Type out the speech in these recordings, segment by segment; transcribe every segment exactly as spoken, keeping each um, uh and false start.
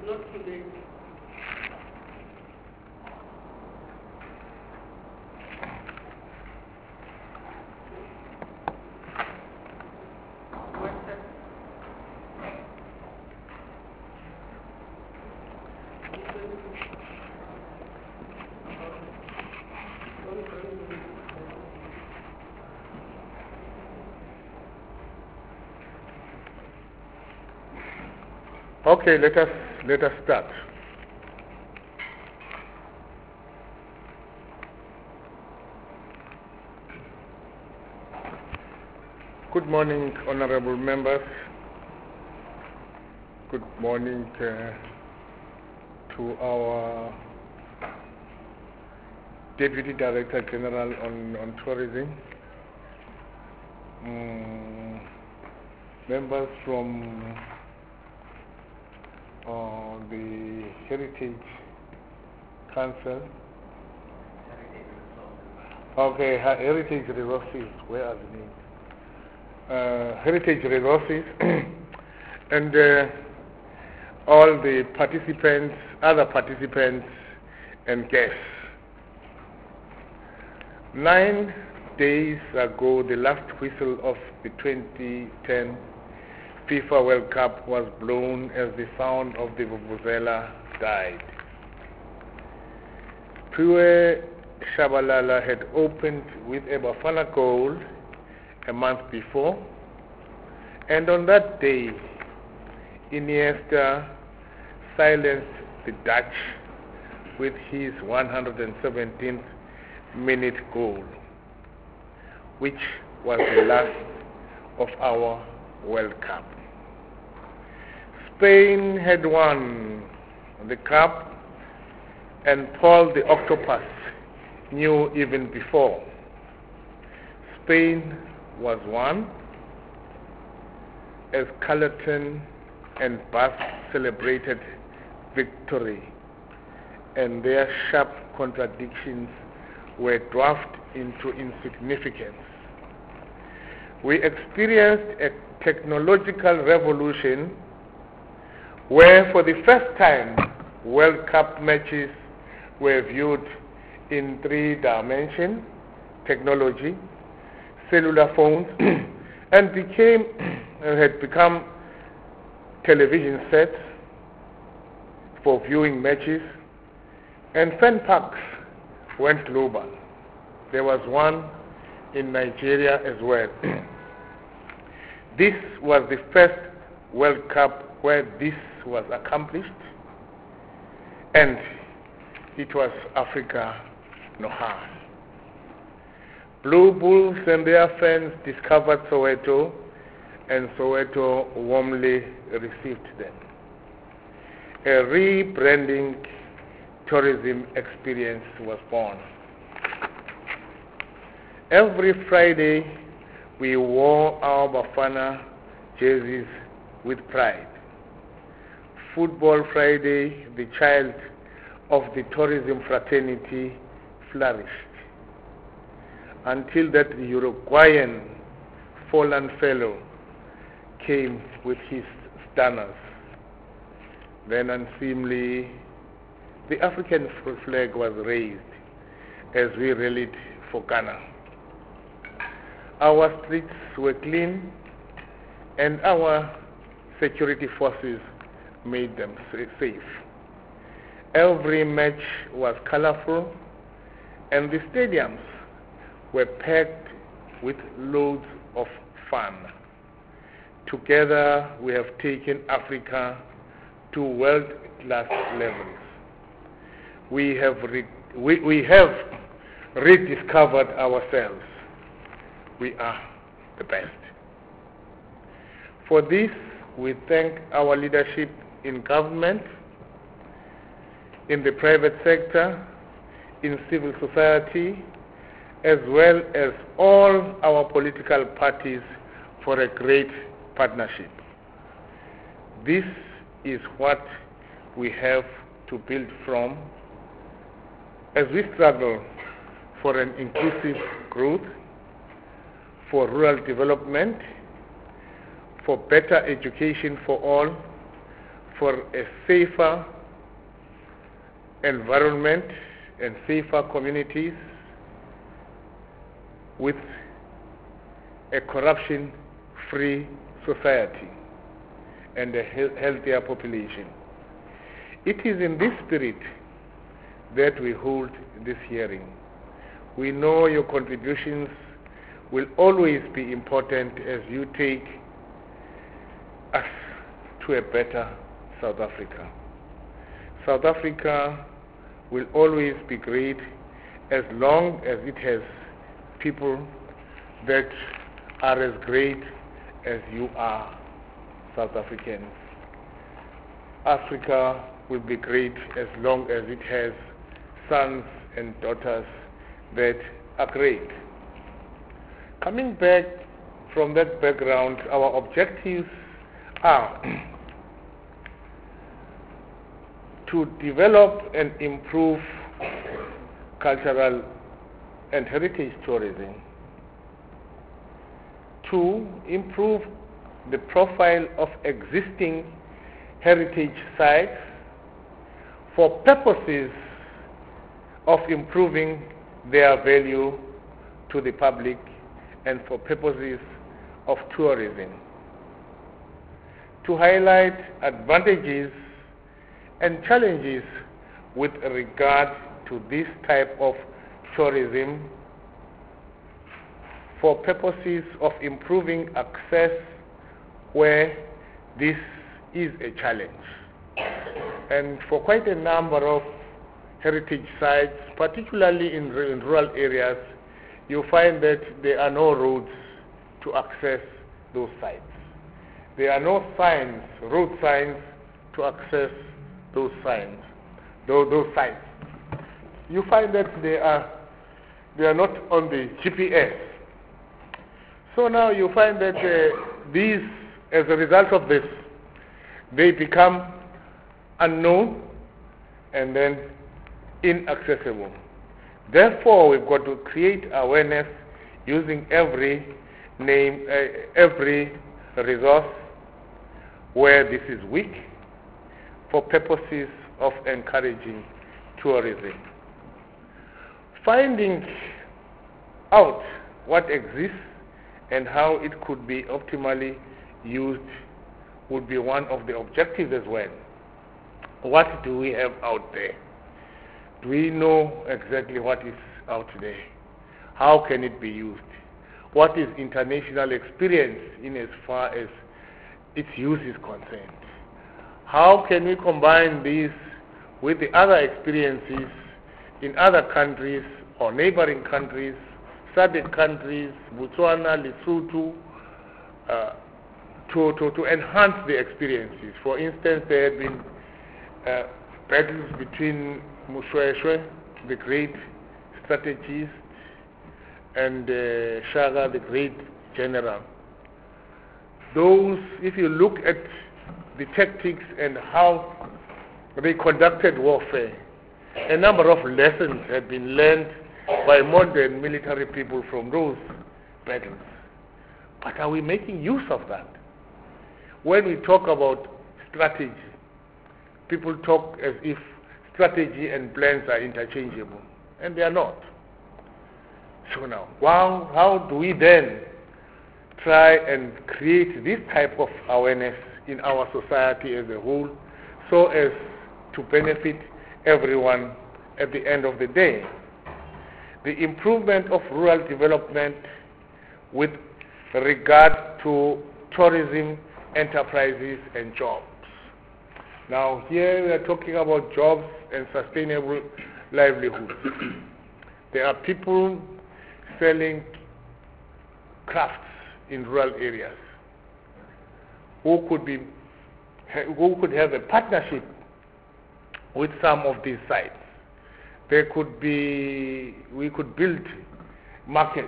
not too late. Okay, let us let us start. Good morning, honorable members. Good morning uh, to our Deputy Director General on, on Tourism, um, members from uh, the Heritage Council. Okay, Heritage Resources, where are the names? Uh, Heritage Resources and uh, all the participants, other participants and guests. Nine days ago, the last whistle of the twenty ten FIFA World Cup was blown as the sound of the vuvuzela died. Pure Shabalala had opened with a Bafana goal a month before, and on that day, Iniesta silenced the Dutch with his one hundred seventeenth minute goal, which was the last of our World Cup. Spain had won the cup, and Paul the Octopus knew even before. Spain was won as Carlton and Bath celebrated victory, and their sharp contradictions were dwarfed into insignificance. We experienced a technological revolution where for the first time World Cup matches were viewed in three dimension technology, cellular phones, and became had become television sets for viewing matches, and fan parks went global. There was one in Nigeria as well. This was the first World Cup where this was accomplished, and it was Africa no harm. Blue Bulls and their fans discovered Soweto, and Soweto warmly received them. A rebranding tourism experience was born. Every Friday, we wore our Bafana jerseys with pride. Football Friday, the child of the tourism fraternity, flourished, until that Uruguayan fallen fellow came with his stunners. Then unseemly, the African flag was raised as we rallied for Ghana. Our streets were clean, and our security forces made them safe. Every match was colorful, and the stadiums were packed with loads of fun. Together, we have taken Africa to world-class levels. We have, re- we, we have rediscovered ourselves. We are the best. For this, we thank our leadership in government, in the private sector, in civil society, as well as all our political parties for a great partnership. This is what we have to build from as we struggle for an inclusive growth, for rural development, for better education for all, for a safer environment and safer communities with a corruption-free society and a he- healthier population. It is in this spirit that we hold this hearing. We know your contributions will always be important as you take us to a better South Africa. South Africa will always be great as long as it has people that are as great as you are, South Africans. Africa will be great as long as it has sons and daughters that are great. Coming back from that background, our objectives are to develop and improve cultural and heritage tourism, to improve the profile of existing heritage sites for purposes of improving their value to the public and for purposes of tourism, to highlight advantages and challenges with regard to this type of tourism for purposes of improving access where this is a challenge. And for quite a number of heritage sites, particularly in, in rural areas, you find that there are no roads to access those sites. There are no signs, road signs, to access those signs, those, those sites. You find that they are they are not on the G P S. So now you find that uh, these, as a result of this, they become unknown and then inaccessible. Therefore, we've got to create awareness using every name, uh, every resource where this is weak for purposes of encouraging tourism. Finding out what exists and how it could be optimally used would be one of the objectives as well. What do we have out there? Do we know exactly what is out there? How can it be used? What is international experience in as far as its use is concerned? How can we combine these with the other experiences in other countries or neighboring countries, S A D C countries, Botswana, Lesotho, uh, to, to, to enhance the experiences? For instance, there have been uh, battles between Moshoeshoe, the great strategist, and uh, Shaka, the great general. Those, if you look at the tactics and how they conducted warfare, a number of lessons have been learned by modern military people from those battles. But are we making use of that? When we talk about strategy, people talk as if strategy and plans are interchangeable, and they are not. So now, wow, how do we then try and create this type of awareness in our society as a whole so as to benefit everyone at the end of the day? The improvement of rural development with regard to tourism, enterprises, and jobs. Now here we are talking about jobs and sustainable livelihoods. There are people selling crafts in rural areas who could be who could have a partnership with some of these sites. There could be, we could build markets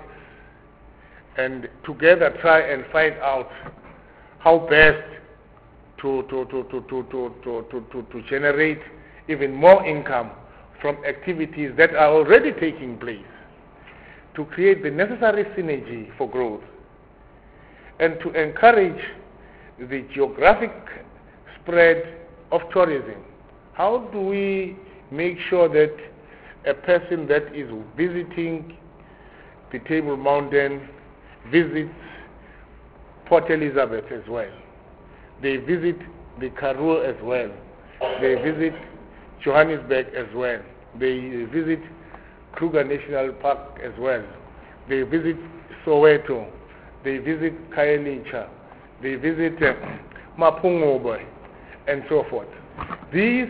and together try and find out how best to to to to to to to, to, to, to generate even more income from activities that are already taking place, to create the necessary synergy for growth, and to encourage the geographic spread of tourism. How do we make sure that a person that is visiting the Table Mountain visits Port Elizabeth as well? They visit the Karoo as well. They visit Johannesburg as well. They visit Kruger National Park as well. They visit Soweto. They visit Khayelitsha. They visit uh, Mapungobe and so forth. These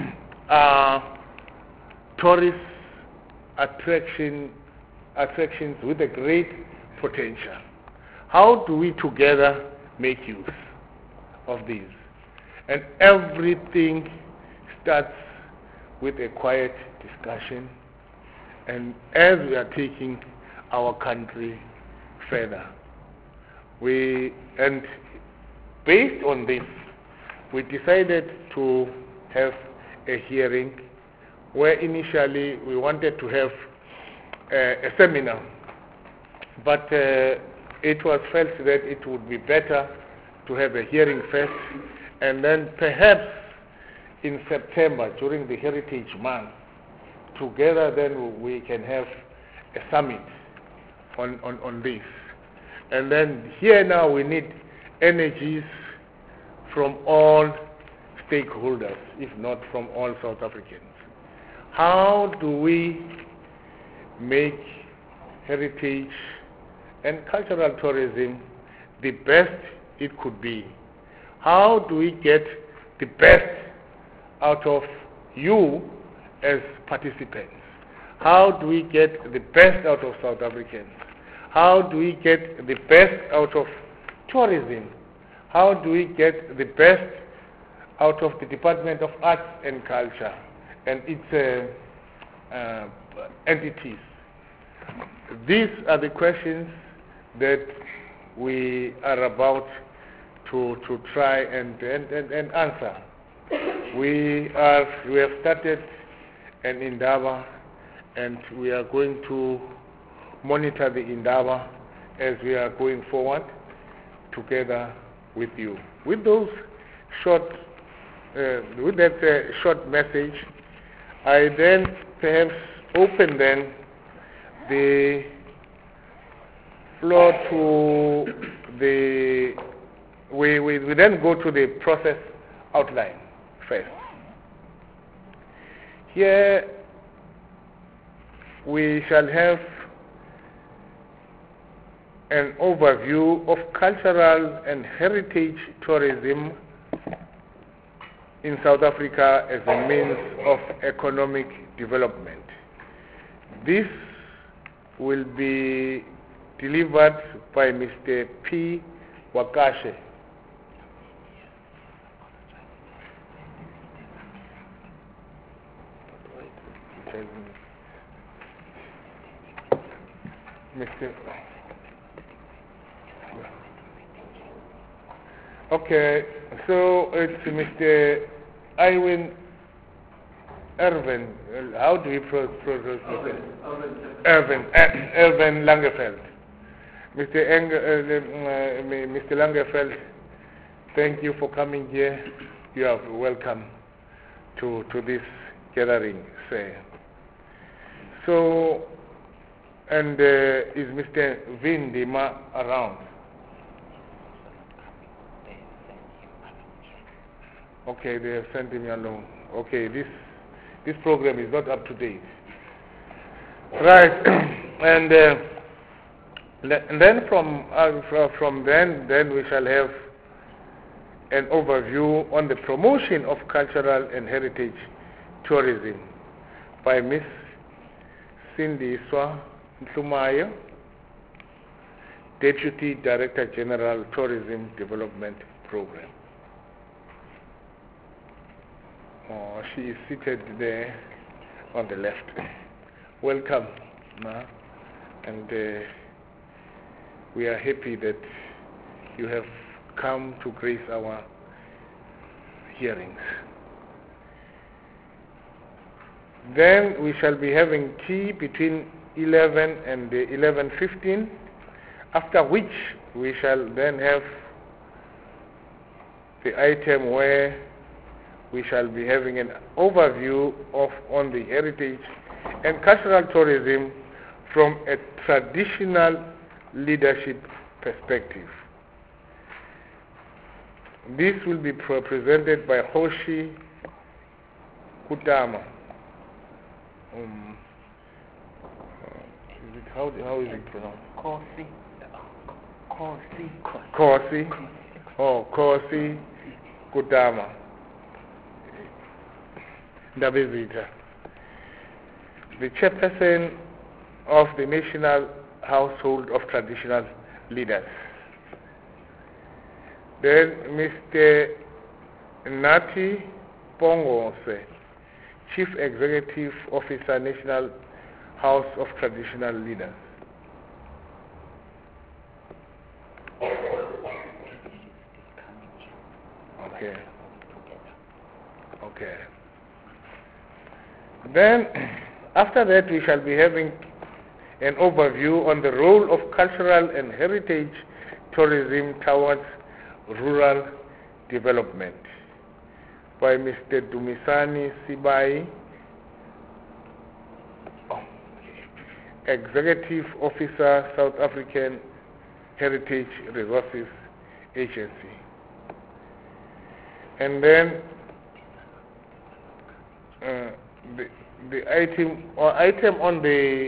are tourist attraction, attractions with a great potential. How do we together make use of these? And everything starts with a quiet discussion, and as we are taking our country further, we, and based on this, we decided to have a hearing where initially we wanted to have uh, a seminar, but uh, it was felt that it would be better to have a hearing first, and then perhaps in September during the Heritage Month, together then we can have a summit on, on, on this. And then here now we need energies from all stakeholders, if not from all South Africans. How do we make heritage and cultural tourism the best it could be? How do we get the best out of you as participants? How do we get the best out of South Africans? How do we get the best out of tourism? How do we get the best out of the Department of Arts and Culture and its uh, uh, entities? These are the questions that we are about to, to try and, and, and, and answer. We, are, we have started an Indaba, and we are going to monitor the Indaba as we are going forward together with you. With those short, uh, with that uh, short message, I then perhaps open then the floor to the, we, we, we then go to the process outline first. Here we shall have an overview of cultural and heritage tourism in South Africa as a means of economic development. This will be delivered by Mister P. Wakashe. Mister Okay, so it's Mister Iwin Erwin. How do we pronounce it? Erwin. Erwin Langeveld. Mister Eng, uh, Mister Langeveld, thank you for coming here. You are welcome to to this gathering. Say. So, and uh, is Mister Vindima around? Okay, they have sent him along. Okay, this this program is not up to date. Right, and, uh, and then from uh, from then then we shall have an overview on the promotion of cultural and heritage tourism by Miss Cindy Swa Mhlumayo, Deputy Director General Tourism Development Program. Oh, she is seated there on the left. Welcome, Ma, and uh, we are happy that you have come to grace our hearings. Then we shall be having tea between eleven and eleven fifteen, after which we shall then have the item where we shall be having an overview of on the heritage and cultural tourism from a traditional leadership perspective. This will be pre presented by Hoshi Kutama. Um, is it, how, how is it pronounced? Kosi. Kosi. Kosi. Oh, Kosi Kutama. Ndabezitha, the chairperson of the National Household of Traditional Leaders. Then Mister Nati Pongose, Chief Executive Officer, National House of Traditional Leaders. Okay. Okay. Then, after that, we shall be having an overview on the role of cultural and heritage tourism towards rural development by Mister Dumisani Sibai, Executive Officer, South African Heritage Resources Agency. And then uh, the, the item or item on the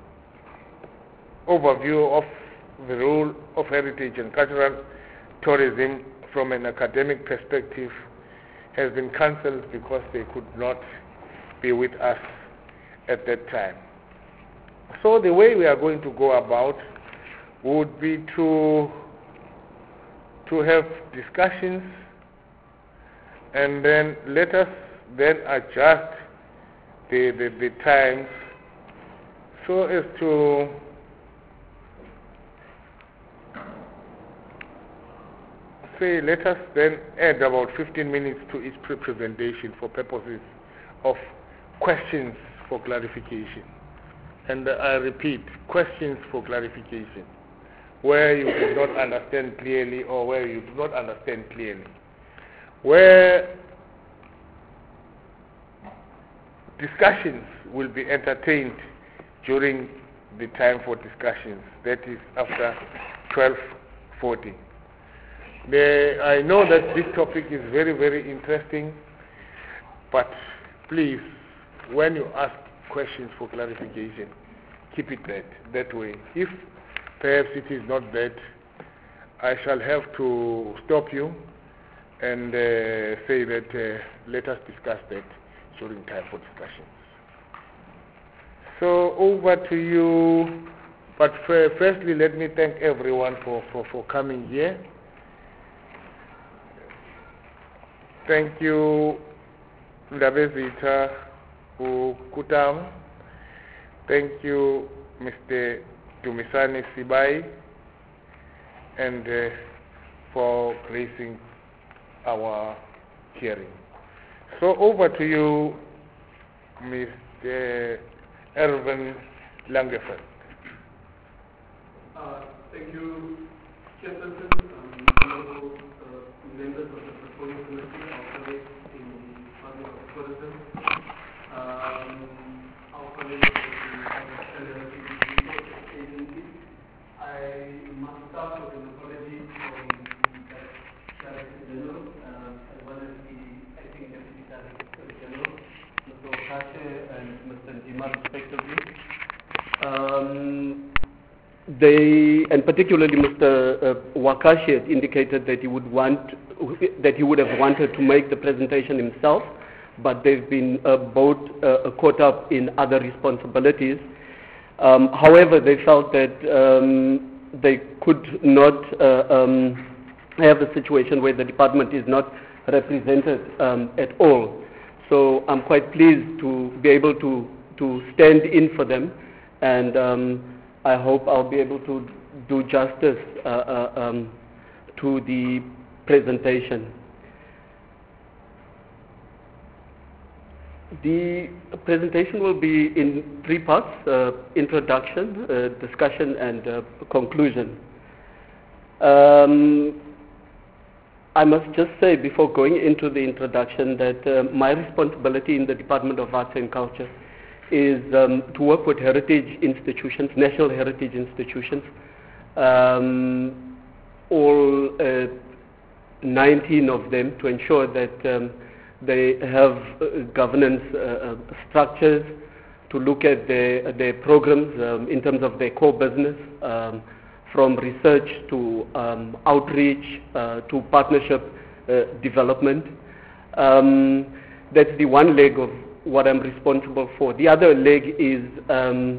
overview of the role of heritage and cultural tourism from an academic perspective has been cancelled because they could not be with us at that time. So the way we are going to go about would be to to have discussions, and then let us then adjust the, the, the times so as to say, let us then add about fifteen minutes to each pre presentation for purposes of questions for clarification. And uh, I repeat, questions for clarification, where you do not understand clearly or where you do not understand clearly. Where discussions will be entertained during the time for discussions, that is after twelve forty. I know that this topic is very, very interesting, but please, when you ask questions for clarification, keep it that, that way. If perhaps it is not that, I shall have to stop you and uh, say that uh, let us discuss that during time for discussions. So over to you, but firstly let me thank everyone for, for, for coming here. Thank you, Ndabezitha Kutam. Thank you, Mister Dumisani Sibai, and uh, for gracing our hearing. So over to you, Mister Erwin Langefeld. Uh, thank you, Chairperson, um, honorable uh, members of the Portfolio Committee, our colleagues in the Department of Tourism, um, our colleagues in the Resources Agency. I must start with an apology from the Director General, uh, as well as the Acting Deputy Director General, Mister Wakashe and Mister Ndima, respectively. Um, They, and particularly Mister Uh, Wakashe, had indicated that he would want, that he would have wanted to make the presentation himself, but they've been uh, both uh, caught up in other responsibilities. Um, however, they felt that um, they could not uh, um, have a situation where the department is not represented um, at all. So I'm quite pleased to be able to to stand in for them, and um, I hope I'll be able to do justice uh, uh, um, to the presentation. The presentation will be in three parts, uh, introduction, uh, discussion, and uh, conclusion. Um, I must just say before going into the introduction that uh, my responsibility in the Department of Arts and Culture is um, to work with heritage institutions, national heritage institutions, um, all uh, nineteen of them, to ensure that um, they have uh, governance uh, structures to look at their, their programs um, in terms of their core business, um, from research to um, outreach uh, to partnership uh, development. Um, that's the one leg of what I'm responsible for. The other leg is um,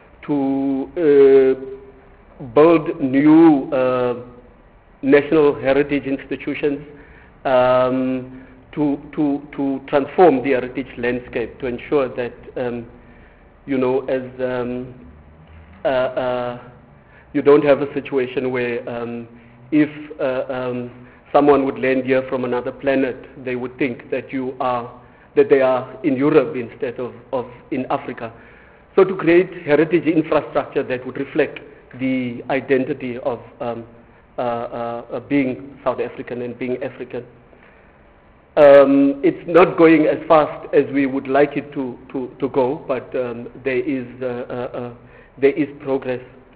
to uh, build new uh, national heritage institutions, um, to, to, to transform the heritage landscape, to ensure that, um, you know, as um, uh, uh, you don't have a situation where um, if uh, um, someone would land here from another planet, they would think that you are, that they are in Europe instead of, of in Africa. So to create heritage infrastructure that would reflect the identity of um, uh, uh, being South African and being African. Um, it's not going as fast as we would like it to, to, to go, but um, there is uh, uh, uh, there is progress.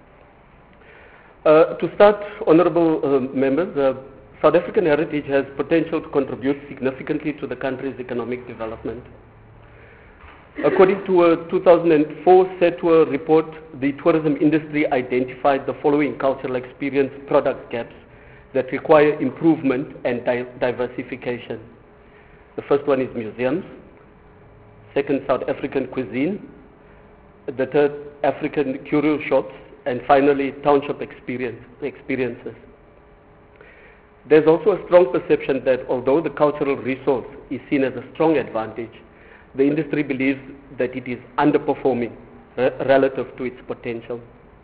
Uh, to start, honourable uh, members, uh, South African heritage has potential to contribute significantly to the country's economic development. According to a two thousand four SETUA report, the tourism industry identified the following cultural experience product gaps that require improvement and di diversification. The first one is museums, second, South African cuisine, the third, African curio shops, and finally, township experience, experiences. There's also a strong perception that although the cultural resource is seen as a strong advantage, the industry believes that it is underperforming re relative to its potential.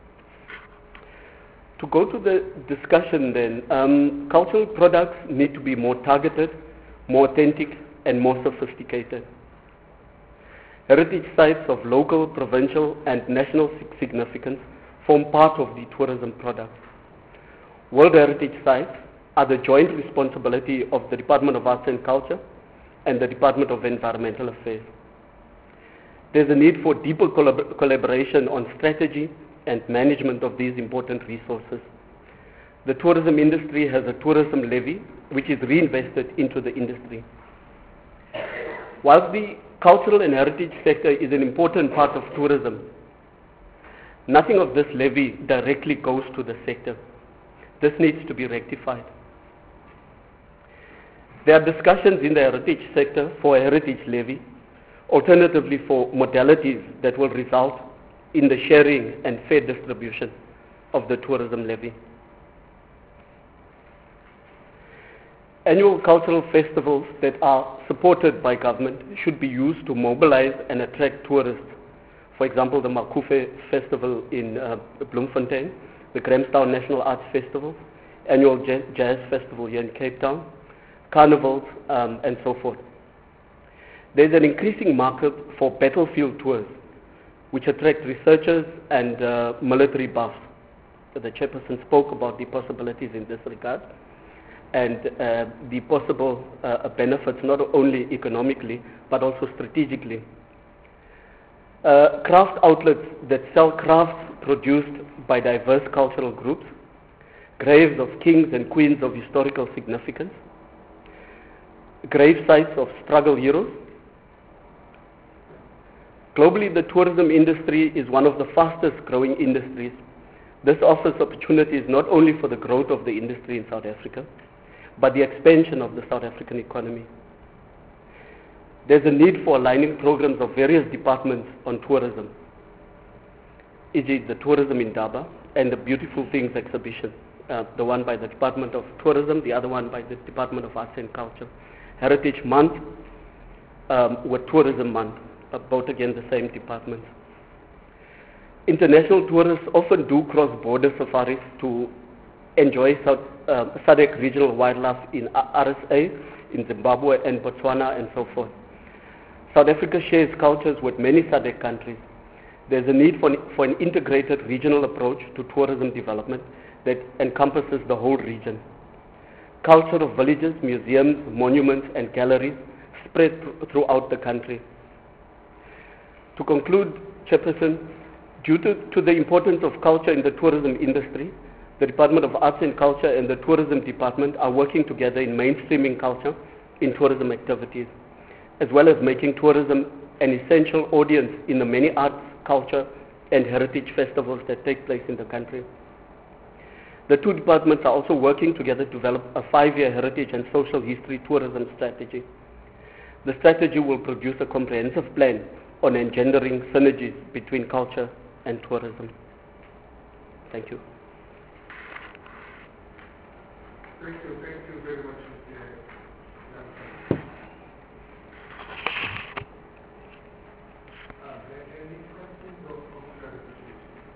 To go to the discussion then, um, cultural products need to be more targeted, more authentic, and more sophisticated. Heritage sites of local, provincial, and national significance form part of the tourism product. World Heritage Sites are the joint responsibility of the Department of Arts and Culture and the Department of Environmental Affairs. There's a need for deeper collab collaboration on strategy and management of these important resources. The tourism industry has a tourism levy which is reinvested into the industry. Whilst the cultural and heritage sector is an important part of tourism, nothing of this levy directly goes to the sector. This needs to be rectified. There are discussions in the heritage sector for a heritage levy, alternatively for modalities that will result in the sharing and fair distribution of the tourism levy. Annual cultural festivals that are supported by government should be used to mobilize and attract tourists. For example, the Makufe Festival in uh, Bloemfontein, the Grahamstown National Arts Festival, annual jazz, jazz festival here in Cape Town, carnivals, um, and so forth. There's an increasing market for battlefield tours, which attract researchers and uh, military buffs. So the chairperson spoke about the possibilities in this regard, and uh, the possible uh, benefits not only economically, but also strategically. Uh, craft outlets that sell crafts produced by diverse cultural groups, graves of kings and queens of historical significance, grave sites of struggle heroes. Globally, the tourism industry is one of the fastest growing industries. This offers opportunities not only for the growth of the industry in South Africa, but the expansion of the South African economy. There's a need for aligning programs of various departments on tourism, for example the Tourism Indaba and the Beautiful Things exhibition, uh, the one by the Department of Tourism, the other one by the Department of Arts and Culture. Heritage Month um, with Tourism Month, uh, both again the same departments. International tourists often do cross-border safaris to enjoy South, uh, S A D C regional wildlife in R S A, in Zimbabwe and Botswana and so forth. South Africa shares cultures with many S A D C countries. There's a need for, for an integrated regional approach to tourism development that encompasses the whole region. cultural villages, museums, monuments, and galleries spread th- throughout the country. To conclude, Chairperson, due to, to the importance of culture in the tourism industry, the Department of Arts and Culture and the Tourism Department are working together in mainstreaming culture in tourism activities, as well as making tourism an essential audience in the many arts, culture, and heritage festivals that take place in the country. The two departments are also working together to develop a five-year heritage and social history tourism strategy. The strategy will produce a comprehensive plan on engendering synergies between culture and tourism. Thank you. Thank you, thank you very much, Mister Are there any questions or clarifications?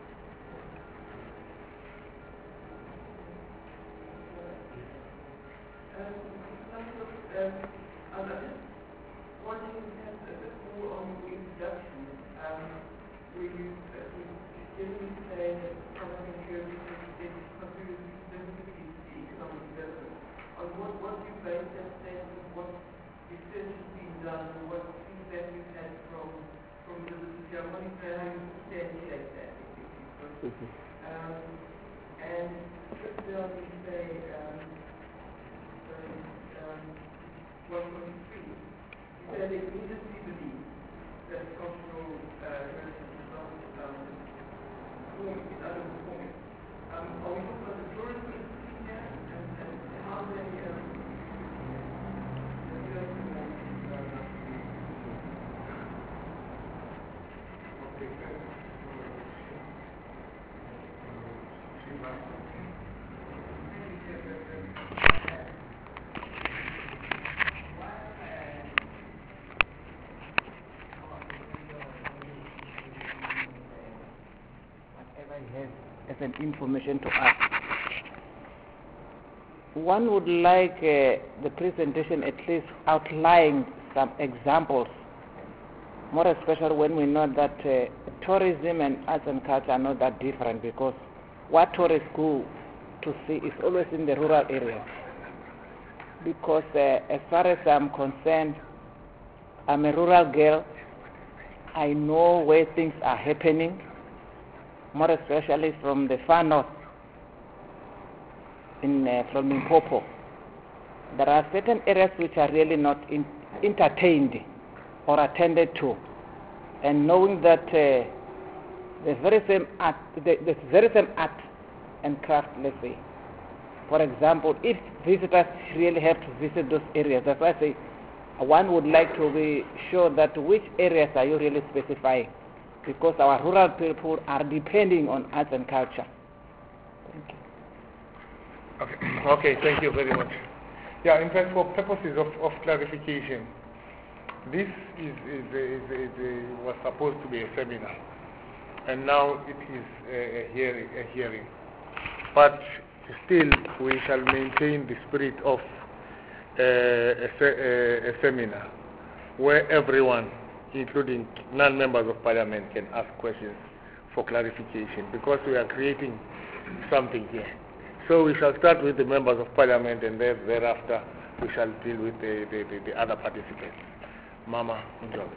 As an information to us. One would like uh, the presentation at least outline some examples, more especially when we know that uh, tourism and arts and culture are not that different, because what tourists go to see is always in the rural areas. Because uh, as far as I'm concerned, I'm a rural girl. I know where things are happening, more especially from the far north, in uh, from Limpopo. There are certain areas which are really not in, entertained or attended to, and knowing that uh, the very same art, the, the very same art and craft, let's say. For example, if visitors really have to visit those areas, that's why I say one would like to be sure that which areas are you really specifying, because our rural people are depending on arts and culture. Thank you. Okay, okay, thank you very much. Yeah, in fact, for purposes of, of clarification, this is, is, a, is, a, is a, was supposed to be a seminar, and now it is a, a, hearing, a hearing. But still, we shall maintain the spirit of uh, a, a, a seminar, where everyone, including non-members of parliament, can ask questions for clarification, because we are creating something here. So we shall start with the members of parliament, and then thereafter we shall deal with the, the, the, the other participants. Mama, enjoy.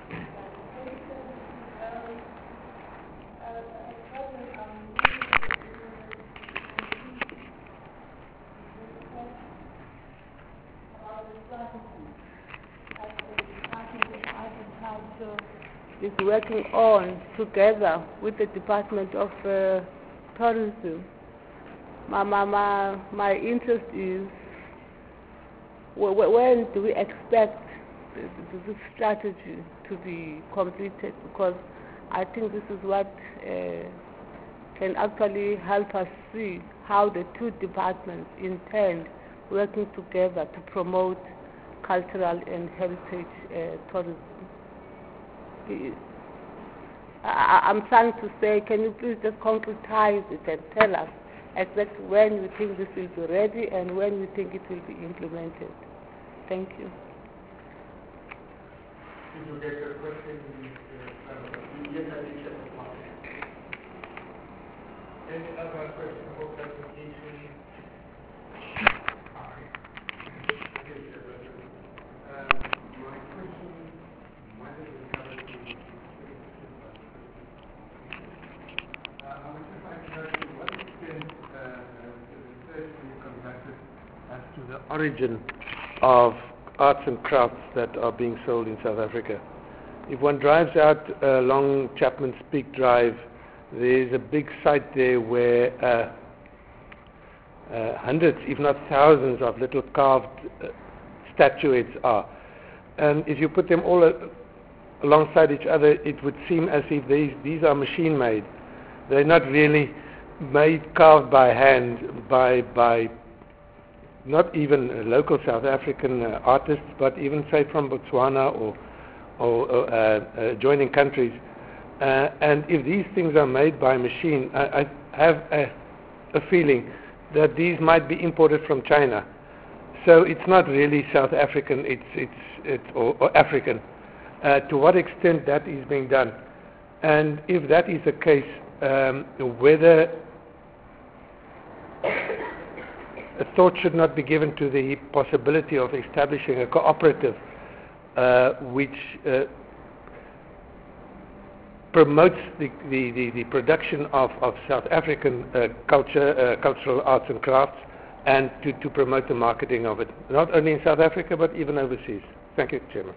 Is working on together with the Department of uh, Tourism. My, my, my, my interest is wh wh when do we expect this strategy to be completed, because I think this is what uh, can actually help us see how the two departments intend working together to promote cultural and heritage uh, tourism. I, I'm trying to say, can you please just concretize it and tell us exactly when you think this will be ready and when you think it will be implemented? Thank you. Did you get your question? Yes, I did. Any other question or clarification? Okay. origin of arts and crafts that are being sold in South Africa. If one drives out along Chapman's Peak Drive, there is a big site there where uh, uh, hundreds, if not thousands, of little carved uh, statuettes are. And if you put them all uh, alongside each other, it would seem as if these, these are machine-made. They're not really made, carved by hand, by by not even uh, local South African uh, artists, but even say from Botswana or, or, or uh, uh, adjoining countries. Uh, and if these things are made by machine, I, I have a, a feeling that these might be imported from China. So it's not really South African, it's, it's, it's or, or African. Uh, to what extent that is being done? And if that is the case, um, whether a thought should not be given to the possibility of establishing a cooperative uh, which uh, promotes the, the, the, the production of, of South African uh, culture, uh, cultural arts and crafts, and to, to promote the marketing of it, not only in South Africa but even overseas. Thank you, Chairman.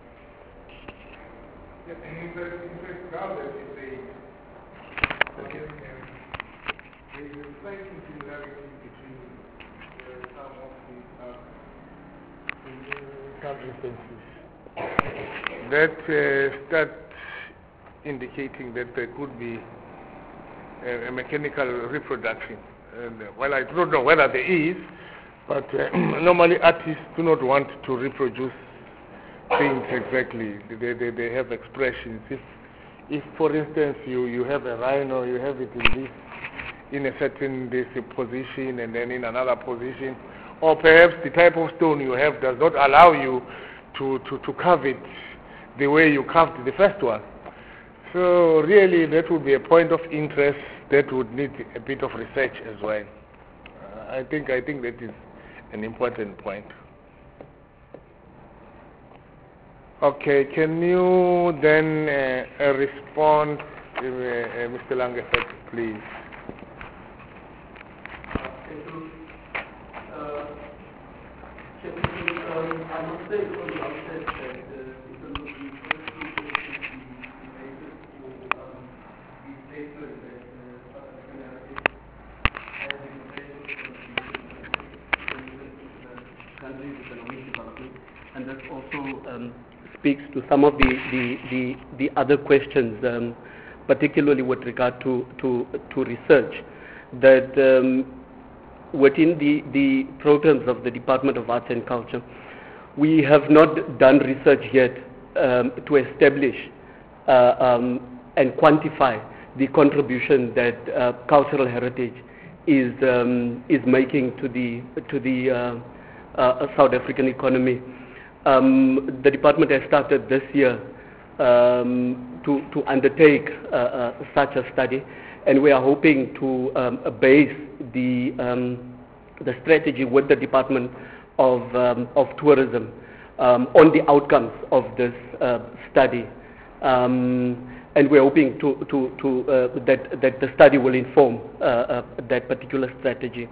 That uh, start indicating that there could be a, a mechanical reproduction. And, uh, well, I don't know whether there is, but uh, normally artists do not want to reproduce things exactly. They, they, they have expressions. If, if, for instance, you, you have a rhino, you have it in this, in a certain this position and then in another position, or perhaps the type of stone you have does not allow you to, to, to carve it the way you carved the first one. So really that would be a point of interest that would need a bit of research as well. Uh, I think I think that is an important point. Okay, can you then uh, uh, respond, uh, uh, Mister Langefeld, please? And that also um, speaks to some of the, the, the, the other questions, um, particularly with regard to, to, to research, that um, within the, the programs of the Department of Arts and Culture, we have not done research yet um, to establish uh, um, and quantify the contribution that uh, cultural heritage is um, is making to the to the uh, uh, South African economy. Um, the department has started this year um, to to undertake uh, uh, such a study, and we are hoping to um, base the um, the strategy with the Department of um, of Tourism um, on the outcomes of this uh, study. Um, and we're hoping to, to, to, uh, that, that the study will inform uh, uh, that particular strategy.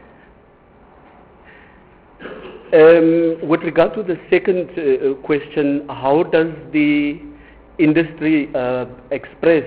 Um, with regard to the second uh, question, how does the industry uh, express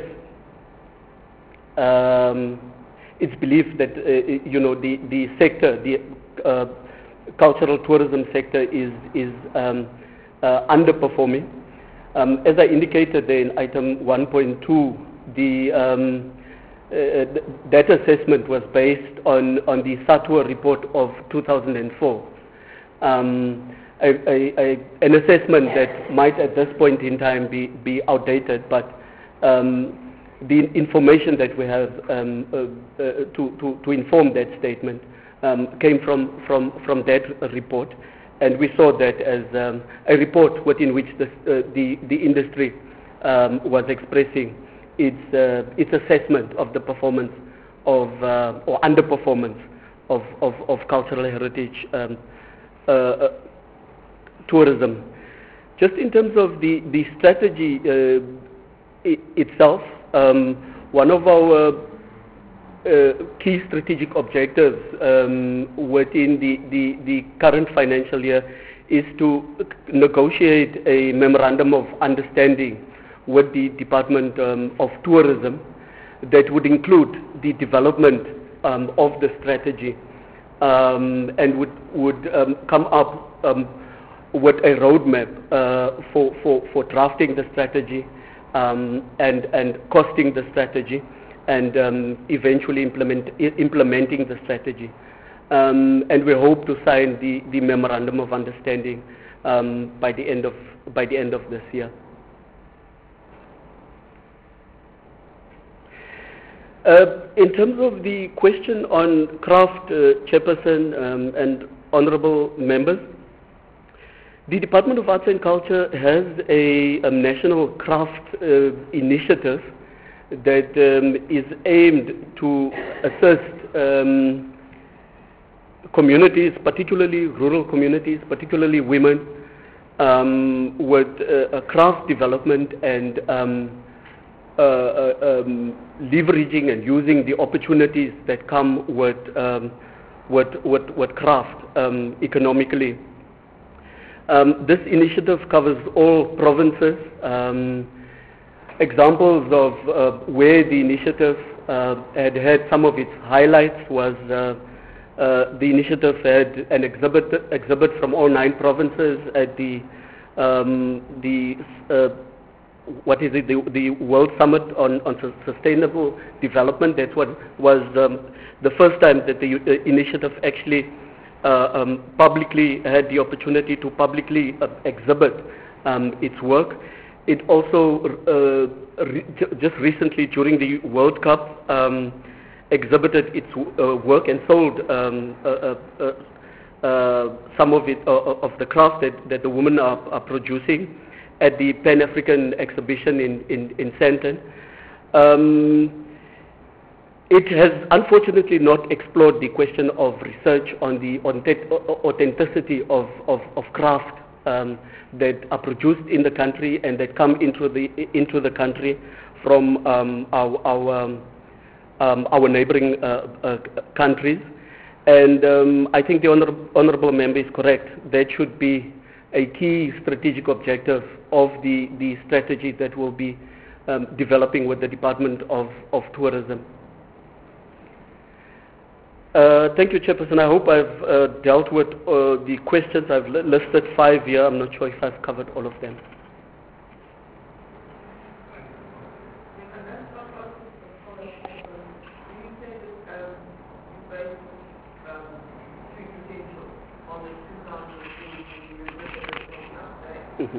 um, its belief that uh, you know the, the sector, the uh, cultural tourism sector is, is um, uh, underperforming? Um, as I indicated in item one point two, the, um, uh, th that assessment was based on, on the SATWA report of two thousand four. Um, a, a, a, an assessment that might at this point in time be, be outdated, but um, the information that we have um, uh, uh, to, to, to inform that statement um, came from, from, from that report. And we saw that as um, a report within which the, uh, the, the industry um, was expressing its, uh, its assessment of the performance of, uh, or underperformance of, of, of cultural heritage um, uh, uh, tourism. Just in terms of the, the strategy uh, I itself, um, one of our uh, key strategic objectives um, within the, the, the current financial year is to negotiate a memorandum of understanding with the Department um, of Tourism that would include the development um, of the strategy um, and would, would um, come up um, with a roadmap uh, for, for, for drafting the strategy um, and, and costing the strategy and um, eventually implement, implementing the strategy. Um, and we hope to sign the, the memorandum of understanding um, by the end of by the end of this year. Uh, in terms of the question on craft, uh, Chairperson um, and honourable members, the Department of Arts and Culture has a, a national craft uh, initiative that um, is aimed to assist um, communities, particularly rural communities, particularly women, um, with uh, craft development and um, uh, uh, um, leveraging and using the opportunities that come with, um, with, with, with craft um, economically. Um, this initiative covers all provinces. Um, examples of uh, where the initiative uh, had had some of its highlights was uh, uh, the initiative had an exhibit exhibit from all nine provinces at the um, the uh, what is it the, the World Summit on, on Sustainable Development. That what was um, the first time that the uh, initiative actually uh, um, publicly had the opportunity to publicly uh, exhibit um, its work. It also uh, re just recently during the World Cup um, exhibited its uh, work and sold um, uh, uh, uh, uh, some of it uh, of the craft that, that the women are, are producing at the Pan-African exhibition in in, in Sandton. Um, it has unfortunately not explored the question of research on the authenticity of, of, of craft Um, that are produced in the country and that come into the into the country from um, our our, um, our neighboring uh, uh, countries, and um, I think the honorable, honorable member is correct. That should be a key strategic objective of the the strategy that will be um, developing with the Department of of Tourism. Uh, thank you, Chairperson. I hope I've uh, dealt with uh, the questions. I've li listed five here. I'm not sure if I've covered all of them. Mm-hmm.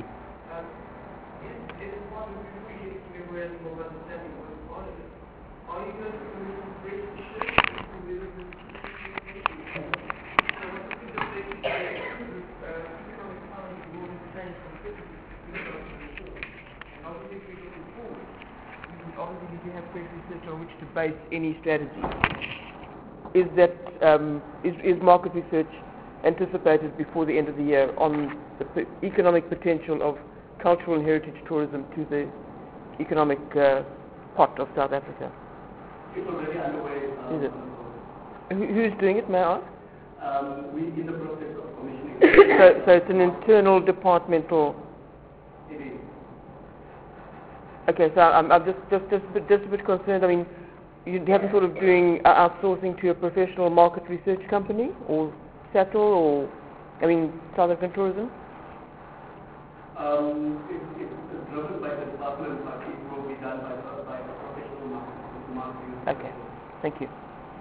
Obviously, if you have great research on which to base any strategy, is that um, is, is market research anticipated before the end of the year on the p economic potential of cultural and heritage tourism to the economic uh, pot of South Africa? It's already underway. Um, is it? Who, who's doing it, may I ask? Um, we're in the process of commissioning. so, so it's an internal departmental. It is. Okay, so I'm, I'm just, just, just, a bit, just a bit concerned. I mean, you haven't sort of doing uh, outsourcing to a professional market research company, or SATL, or, I mean, South African Tourism? Um, it, it's driven by the department, but it will be done by, by a professional market, marketing. Okay, thank you.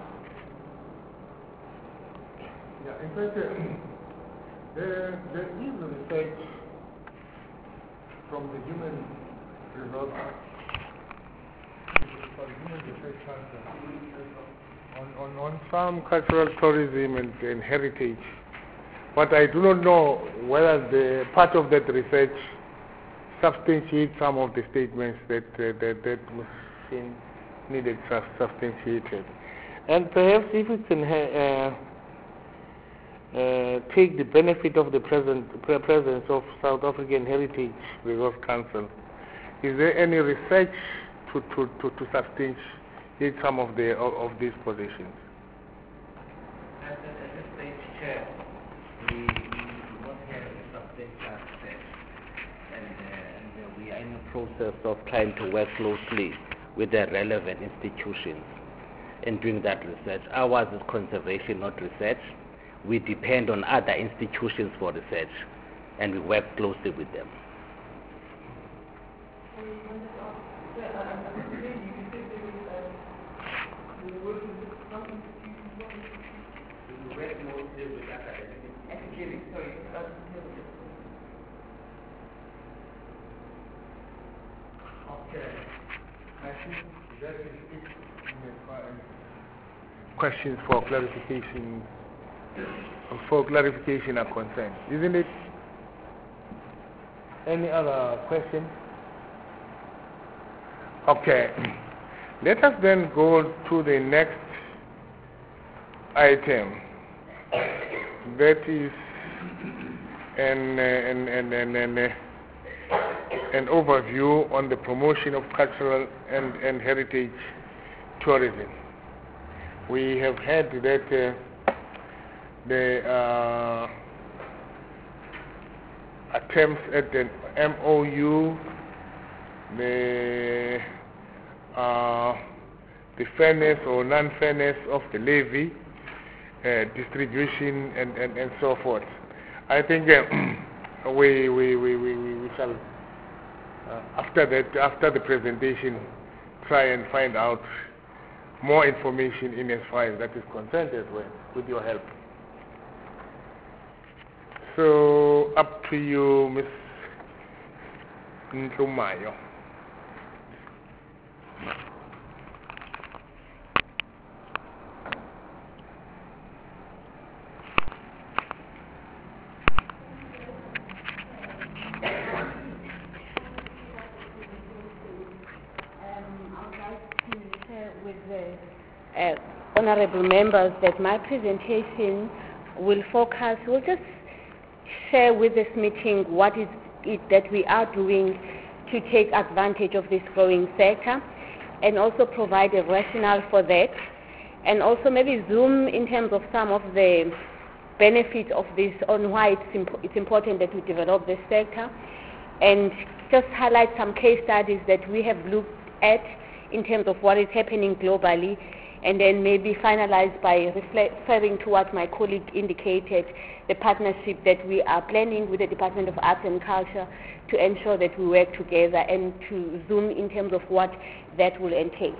Yeah, in fact, uh, there, there is a research from the Human Resource Human Research Council on, on, on some cultural tourism and, and heritage. But I do not know whether the part of that research substantiates some of the statements that uh, that, that seem needed substantiated. And perhaps if we can ha uh, uh, take the benefit of the present pre presence of South African Heritage Resource Council, is there any research to, to, to, to substantiate in some of the of, of these positions. At this stage, Chair, we, we do not have a substantial set, and, uh, and uh, we are in the process of trying to work closely with the relevant institutions in doing that research. Ours is conservation, not research. We depend on other institutions for research, and we work closely with them. Questions for clarification, for clarification are concerned, isn't it? Any other questions? Okay. Let us then go to the next item. That is an, uh, an, an, an, an, uh, an overview on the promotion of cultural and, and heritage tourism. We have heard that uh, the uh, attempts at the M O U, the, uh, the fairness or non-fairness of the levy, uh, distribution, and, and, and so forth. I think uh, we, we, we, we, we shall, uh, after that, after the presentation, try and find out more information in as far as that is concerned as well, with your help. So, up to you, Miz Ntlumayo. Uh, honorable members, that my presentation will focus, will just share with this meeting what is it that we are doing to take advantage of this growing sector, and also provide a rationale for that, and also maybe zoom in terms of some of the benefits of this, on why it's, imp- it's important that we develop this sector, and just highlight some case studies that we have looked at in terms of what is happening globally, and then maybe finalize by referring to what my colleague indicated, the partnership that we are planning with the Department of Arts and Culture to ensure that we work together, and to zoom in terms of what that will entail.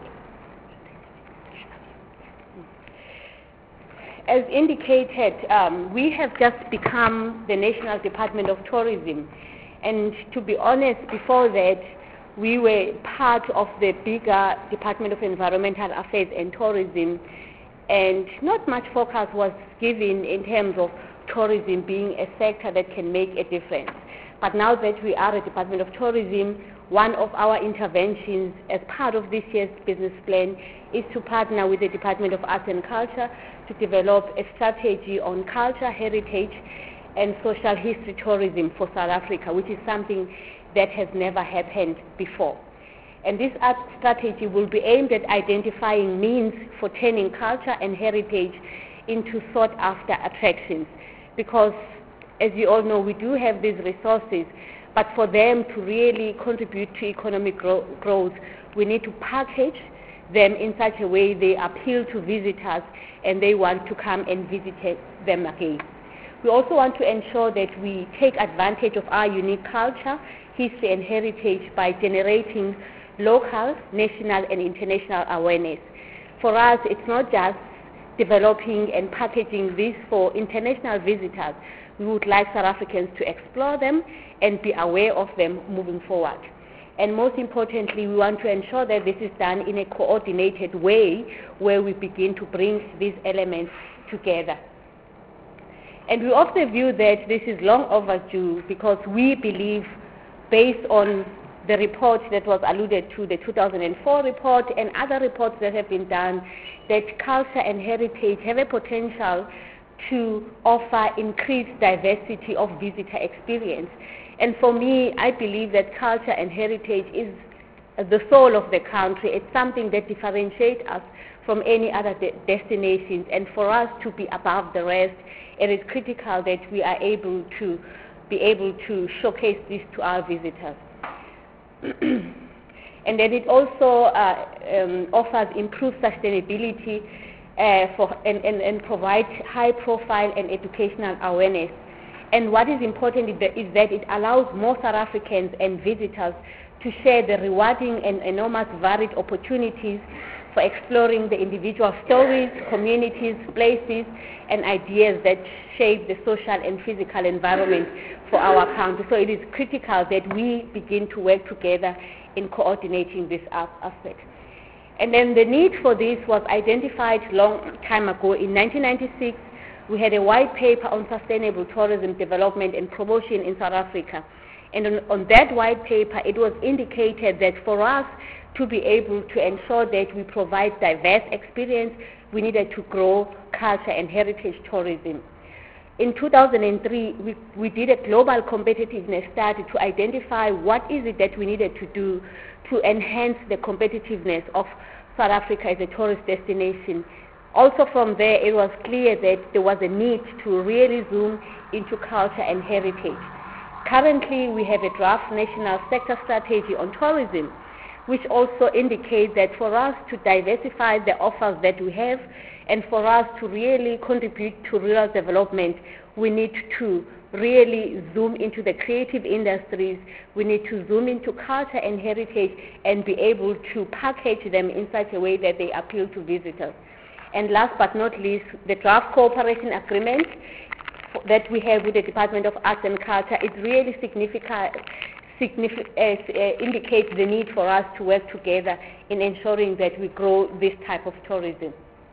As indicated, um, we have just become the National Department of Tourism, and to be honest, before that, we were part of the bigger Department of Environmental Affairs and Tourism, and not much focus was given in terms of tourism being a sector that can make a difference. But now that we are a Department of Tourism, one of our interventions as part of this year's business plan is to partner with the Department of Arts and Culture to develop a strategy on culture, heritage, and social history tourism for South Africa, which is something that has never happened before. And this art strategy will be aimed at identifying means for turning culture and heritage into sought-after attractions. Because, as you all know, we do have these resources, but for them to really contribute to economic gro- growth, we need to package them in such a way they appeal to visitors and they want to come and visit them again. We also want to ensure that we take advantage of our unique culture, history and heritage by generating local, national and international awareness. For us, it's not just developing and packaging this for international visitors. We would like South Africans to explore them and be aware of them moving forward. And most importantly, we want to ensure that this is done in a coordinated way where we begin to bring these elements together. And we also view that this is long overdue because we believe, based on the report that was alluded to, the two thousand four report and other reports that have been done, that culture and heritage have a potential to offer increased diversity of visitor experience. And for me, I believe that culture and heritage is the soul of the country. It's something that differentiates us from any other de- destinations, and for us to be above the rest, it is critical that we are able to be able to showcase this to our visitors. And then it also uh, um, offers improved sustainability uh, for, and, and, and provides high profile and educational awareness. And what is important is that, is that it allows more South Africans and visitors to share the rewarding and enormous varied opportunities for exploring the individual stories, communities, places, and ideas that shape the social and physical environment for our country. So it is critical that we begin to work together in coordinating this aspect. And then the need for this was identified long time ago. In nineteen ninety-six, we had a white paper on sustainable tourism development and promotion in South Africa. And on, on that white paper, it was indicated that for us to be able to ensure that we provide diverse experience, we needed to grow culture and heritage tourism. In two thousand three, we, we did a global competitiveness study to identify what is it that we needed to do to enhance the competitiveness of South Africa as a tourist destination. Also from there, it was clear that there was a need to really zoom into culture and heritage. Currently, we have a draft national sector strategy on tourism, which also indicates that for us to diversify the offers that we have and for us to really contribute to rural development, we need to really zoom into the creative industries, we need to zoom into culture and heritage and be able to package them in such a way that they appeal to visitors. And last but not least, the draft cooperation agreement that we have with the Department of Arts and Culture, it really significant, signific, uh, uh, indicates the need for us to work together in ensuring that we grow this type of tourism.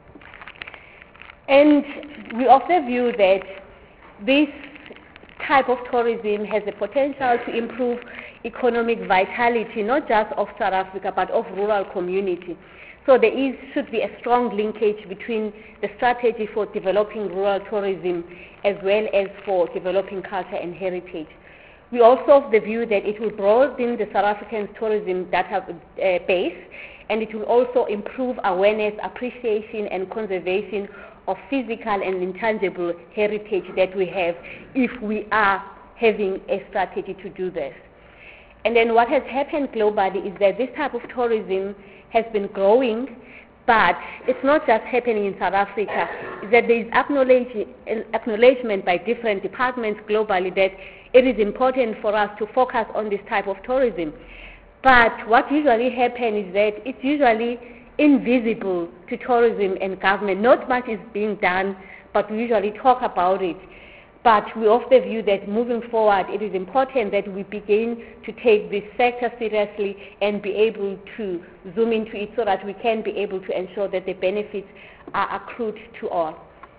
And we also view that this type of tourism has the potential to improve economic vitality, not just of South Africa, but of rural community. So there is, should be a strong linkage between the strategy for developing rural tourism as well as for developing culture and heritage. We also have the view that it will broaden the South African tourism database, and it will also improve awareness, appreciation, and conservation of physical and intangible heritage that we have if we are having a strategy to do this. And then what has happened globally is that this type of tourism has been growing, but it's not just happening in South Africa. It's that there is acknowledge, acknowledgement by different departments globally that it is important for us to focus on this type of tourism. But what usually happens is that it's usually invisible to tourism and government. Not much is being done, but we usually talk about it. But we also view that moving forward, it is important that we begin to take this sector seriously and be able to zoom into it so that we can be able to ensure that the benefits are accrued to all.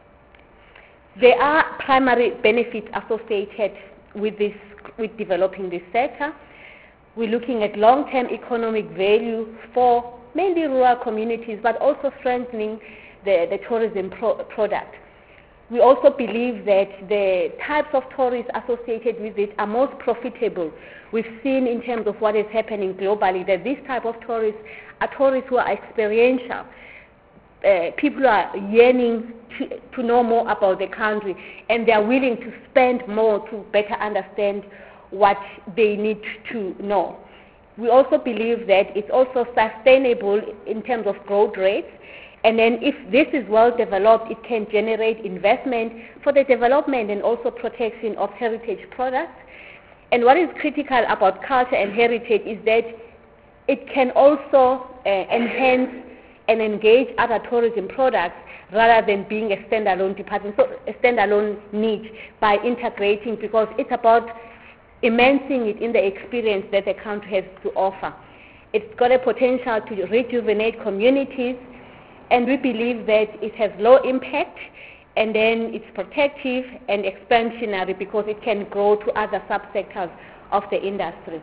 There are primary benefits associated with this, with developing this sector. We're looking at long-term economic value for mainly rural communities, but also strengthening the, the tourism pro- product. We also believe that the types of tourists associated with it are most profitable. We've seen in terms of what is happening globally that this type of tourists are tourists who are experiential. Uh, people are yearning to, to know more about the country, and they are willing to spend more to better understand what they need to know. We also believe that it's also sustainable in terms of growth rates. And then if this is well developed, it can generate investment for the development and also protection of heritage products. And what is critical about culture and heritage is that it can also uh, enhance and engage other tourism products rather than being a standalone department, so a standalone niche by integrating, because it's about immersing it in the experience that the country has to offer. It's got a potential to rejuvenate communities, and we believe that it has low impact, and then it's protective and expansionary because it can grow to other subsectors of the industry.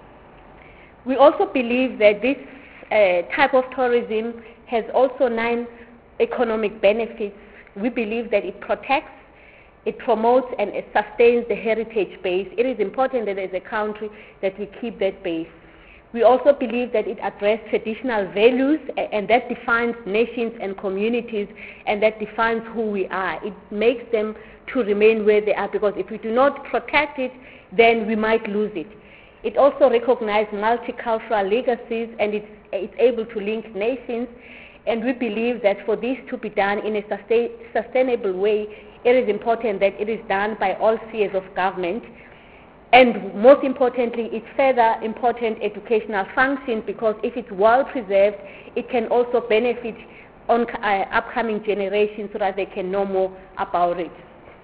We also believe that this uh, type of tourism has also nine economic benefits. We believe that it protects, it promotes, and it sustains the heritage base. It is important that as a country that we keep that base. We also believe that it addresses traditional values, and that defines nations and communities, and that defines who we are. It makes them to remain where they are, because if we do not protect it, then we might lose it. It also recognizes multicultural legacies, and it's, it's able to link nations, and we believe that for this to be done in a sustain, sustainable way, it is important that it is done by all spheres of government. And most importantly, it's further important educational function, because if it's well preserved, it can also benefit on uh, upcoming generations so that they can know more about it.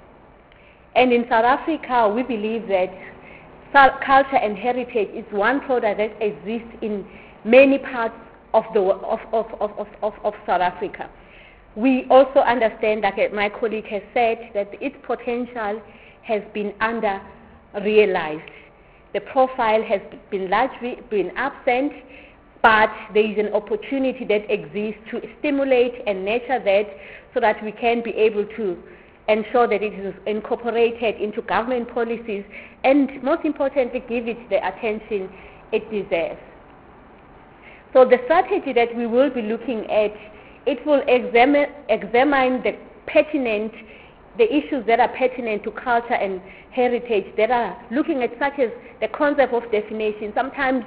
And in South Africa, we believe that culture and heritage is one product that exists in many parts of, the, of, of, of, of, of South Africa. We also understand, like my colleague has said, that its potential has been under realized. The profile has been largely been absent, but there is an opportunity that exists to stimulate and nurture that so that we can be able to ensure that it is incorporated into government policies, and most importantly, give it the attention it deserves. So the strategy that we will be looking at, it will examine, examine the pertinent the issues that are pertinent to culture and heritage, that are looking at such as the concept of definition. Sometimes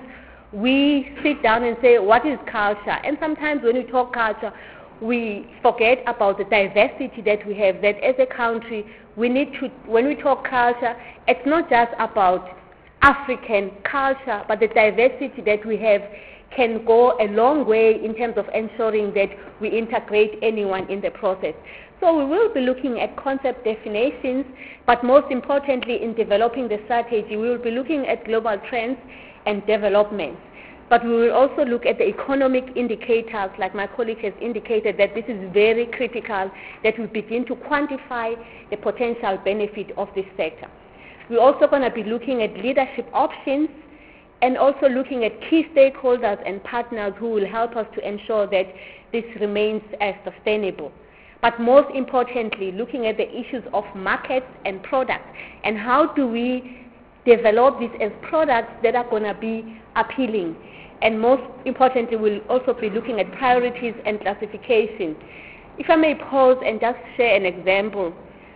we sit down and say, what is culture? And sometimes when we talk culture, we forget about the diversity that we have, that as a country, we need to, when we talk culture, it's not just about African culture, but the diversity that we have can go a long way in terms of ensuring that we integrate anyone in the process. So we will be looking at concept definitions, but most importantly in developing the strategy, we will be looking at global trends and developments. But we will also look at the economic indicators, like my colleague has indicated, that this is very critical, that we begin to quantify the potential benefit of this sector. We're also going to be looking at leadership options, and also looking at key stakeholders and partners who will help us to ensure that this remains as sustainable. But most importantly, looking at the issues of markets and products, and how do we develop these as products that are going to be appealing. And most importantly, we'll also be looking at priorities and classification. If I may pause and just share an example.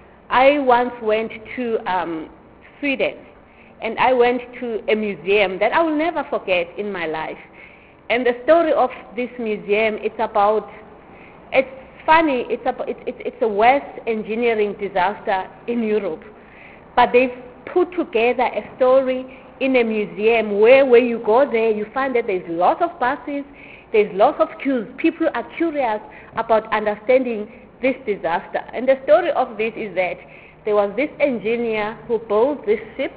I once went to um, Sweden, and I went to a museum that I will never forget in my life. And the story of this museum, it's about, it's funny, it's, about, it's, it's, it's a West engineering disaster in Europe. But they've put together a story in a museum where when you go there, you find that there's lots of buses, there's lots of queues. People are curious about understanding this disaster. And the story of this is that there was this engineer who built this ship,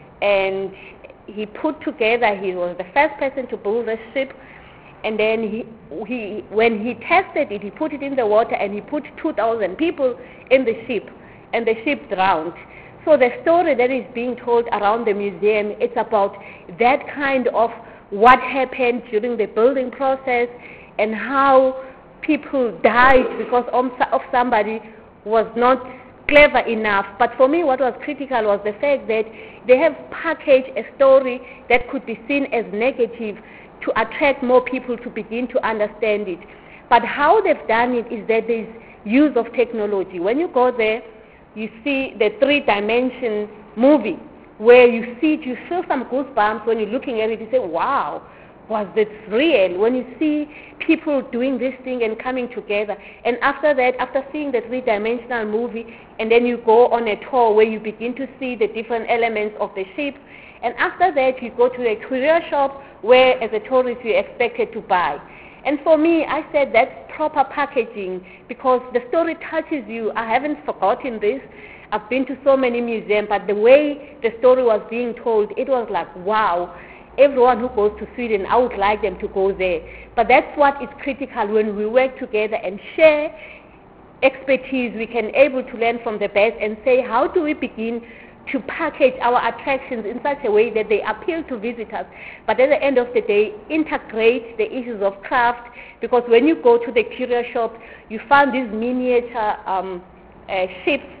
and he put together, he was the first person to build the ship, and then he, he, when he tested it, he put it in the water, and he put two thousand people in the ship, and the ship drowned. So the story that is being told around the museum, it's about that kind of what happened during the building process, and how people died because of somebody was not clever enough. But for me, what was critical was the fact that they have packaged a story that could be seen as negative to attract more people to begin to understand it. But how they've done it is that there's use of technology. When you go there, you see the three-dimension movie where you see it, you feel some goosebumps when you're looking at it. You say, wow, was this real? When you see people doing this thing and coming together. And after that, after seeing the three-dimensional movie, and then you go on a tour where you begin to see the different elements of the ship. And after that, you go to a curio shop where, as a tourist, you're expected to buy. And for me, I said that's proper packaging, because the story touches you. I haven't forgotten this. I've been to so many museums, but the way the story was being told, it was like, wow. Everyone who goes to Sweden, I would like them to go there. But that's what is critical when we work together and share expertise. We can able to learn from the best and say, how do we begin to package our attractions in such a way that they appeal to visitors, but at the end of the day, integrate the issues of craft, because when you go to the curio shop, you find these miniature um, uh, ships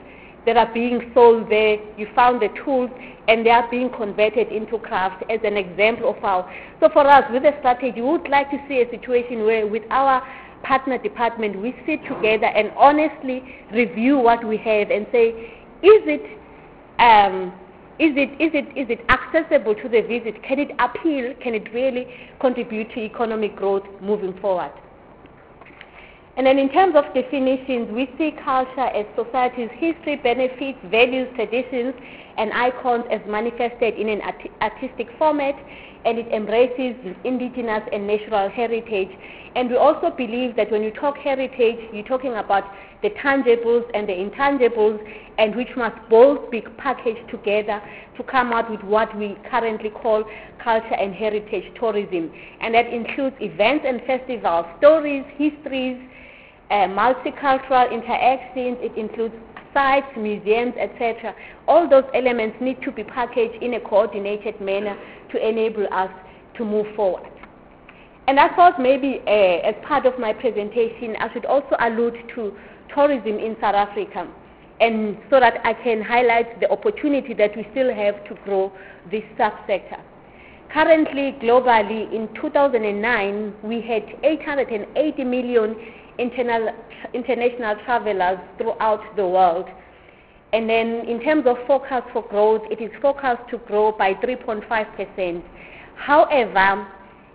that are being sold there. You found the tools, and they are being converted into craft as an example of how. So for us, with the strategy, we would like to see a situation where with our partner department, we sit together and honestly review what we have and say, is it, um, is it, is it, is it accessible to the visit? Can it appeal? Can it really contribute to economic growth moving forward? And then in terms of definitions, we see culture as society's history, benefits, values, traditions, and icons as manifested in an art- artistic format, and it embraces indigenous and natural heritage. And we also believe that when you talk heritage, you're talking about the tangibles and the intangibles, and which must both be packaged together to come out with what we currently call culture and heritage tourism. And that includes events and festivals, stories, histories, Uh, multicultural interactions. It includes sites, museums, et cetera. All those elements need to be packaged in a coordinated manner to enable us to move forward. And I thought maybe uh, as part of my presentation, I should also allude to tourism in South Africa, and so that I can highlight the opportunity that we still have to grow this subsector. Currently, globally, in two thousand nine, we had eight hundred eighty million Internal, international travelers throughout the world. And then in terms of forecast for growth, it is forecast to grow by three point five percent. However,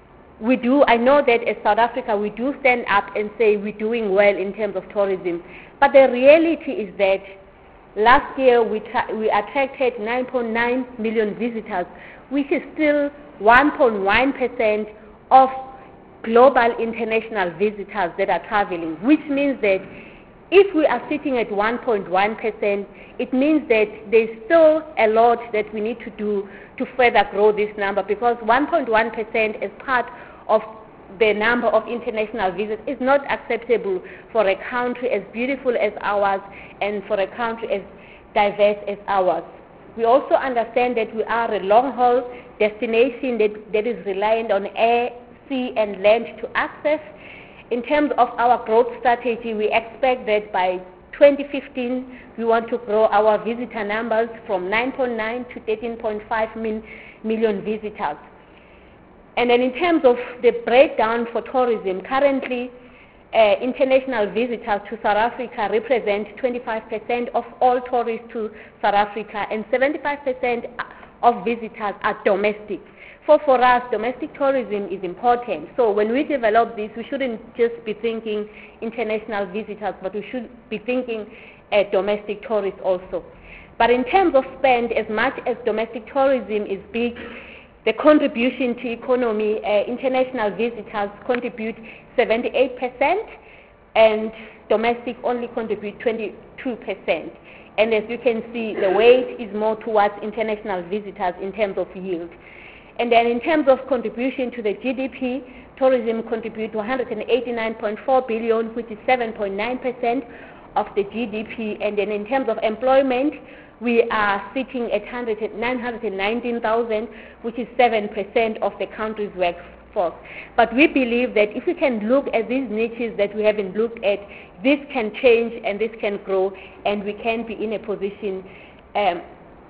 we do, I know that as South Africa, we do stand up and say we're doing well in terms of tourism. But the reality is that last year we, tra- we attracted nine point nine million visitors, which is still one point one percent of global international visitors that are traveling, which means that if we are sitting at one point one percent, it means that there's still a lot that we need to do to further grow this number, because one point one percent as part of the number of international visits is not acceptable for a country as beautiful as ours and for a country as diverse as ours. We also understand that we are a long-haul destination that, that is reliant on air, sea and land to access. In terms of our growth strategy, we expect that by twenty fifteen, we want to grow our visitor numbers from nine point nine to thirteen point five min, million visitors. And then in terms of the breakdown for tourism, currently uh, international visitors to South Africa represent twenty-five percent of all tourists to South Africa, and seventy-five percent of visitors are domestic. For, for us, domestic tourism is important. So when we develop this, we shouldn't just be thinking international visitors, but we should be thinking uh, domestic tourists also. But in terms of spend, as much as domestic tourism is big, the contribution to economy, uh, international visitors contribute seventy-eight percent, and domestic only contribute twenty-two percent. And as you can see, the weight is more towards international visitors in terms of yield. And then in terms of contribution to the G D P, tourism contributes one hundred eighty-nine point four billion, which is seven point nine percent of the G D P. And then in terms of employment, we are sitting at nine hundred nineteen thousand, which is seven percent of the country's workforce. But we believe that if we can look at these niches that we haven't looked at, this can change and this can grow, and we can be in a position um,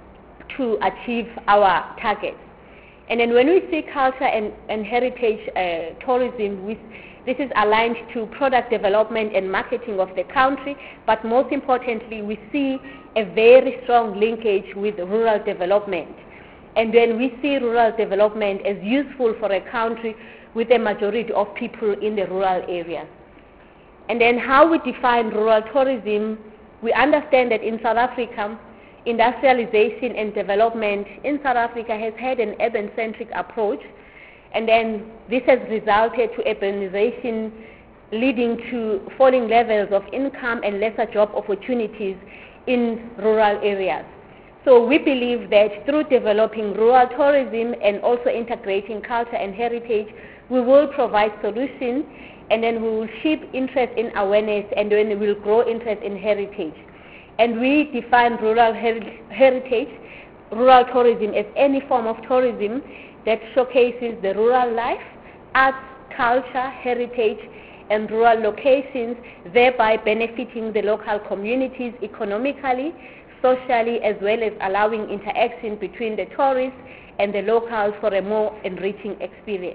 to achieve our targets. And then when we see culture and, and heritage uh, tourism, we, this is aligned to product development and marketing of the country, but most importantly, we see a very strong linkage with rural development. And then we see rural development as useful for a country with a majority of people in the rural areas. And then how we define rural tourism, we understand that in South Africa, industrialization and development in South Africa has had an urban-centric approach, and then this has resulted to urbanization leading to falling levels of income and lesser job opportunities in rural areas. So we believe that through developing rural tourism and also integrating culture and heritage, we will provide solutions, and then we will shape interest in awareness, and then we will grow interest in heritage. And we define rural her- heritage, rural tourism, as any form of tourism that showcases the rural life, arts, culture, heritage, and rural locations, thereby benefiting the local communities economically, socially, as well as allowing interaction between the tourists and the locals for a more enriching experience.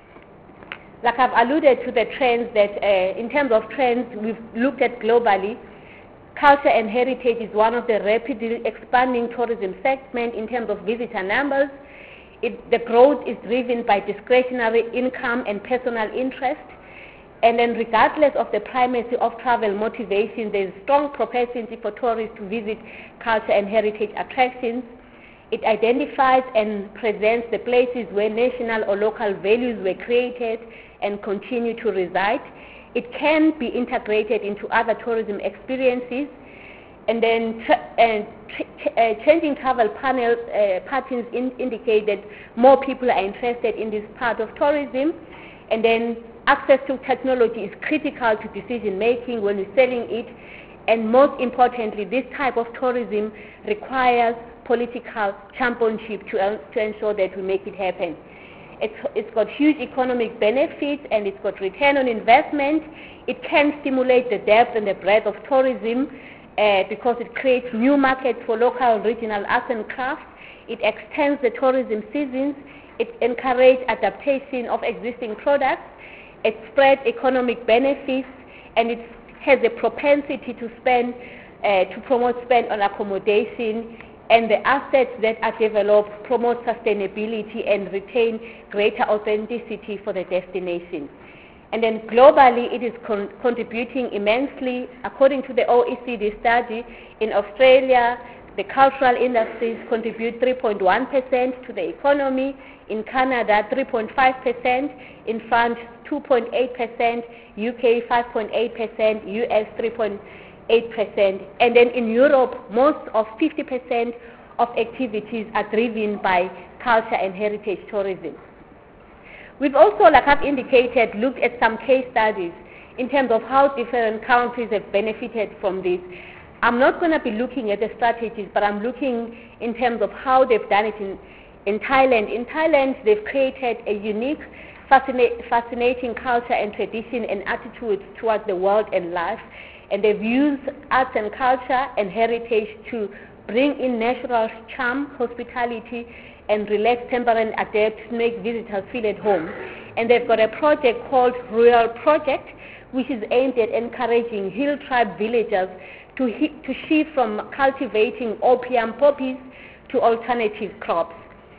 Like I've alluded to the trends that, uh, in terms of trends, we've looked at globally. Culture and heritage is one of the rapidly expanding tourism segments in terms of visitor numbers. It, the growth is driven by discretionary income and personal interest. And then regardless of the primacy of travel motivation, there is strong propensity for tourists to visit culture and heritage attractions. It identifies and presents the places where national or local values were created and continue to reside. It can be integrated into other tourism experiences. And then tra- uh, tra- uh, changing travel panel, uh, patterns in- indicate that more people are interested in this part of tourism. And then access to technology is critical to decision making when you're selling it. And most importantly, this type of tourism requires political championship to, uh, to ensure that we make it happen. It's, it's got huge economic benefits and it's got return on investment. It can stimulate the depth and the breadth of tourism uh, because it creates new markets for local, regional arts and crafts. It extends the tourism seasons. It encourages adaptation of existing products. It spreads economic benefits, and it has a propensity to spend, uh, to promote spend on accommodation, and the assets that are developed promote sustainability and retain greater authenticity for the destination. And then globally, it is con- contributing immensely. According to the O E C D study, in Australia, the cultural industries contribute three point one percent to the economy. In Canada, three point five percent. In France, two point eight percent. U K, five point eight percent. U S, three point eight percent. And then in Europe, most of fifty percent of activities are driven by culture and heritage tourism. We've also, like I've indicated, looked at some case studies in terms of how different countries have benefited from this. I'm not going to be looking at the strategies, but I'm looking in terms of how they've done it in, in Thailand. In Thailand, they've created a unique, fascina- fascinating culture and tradition and attitude towards the world and life. And they've used arts and culture and heritage to bring in natural charm, hospitality, and relaxed temperament adapt to make visitors feel at home. And they've got a project called Rural Project, which is aimed at encouraging hill tribe villagers to, he- to shift from cultivating opium poppies to alternative crops.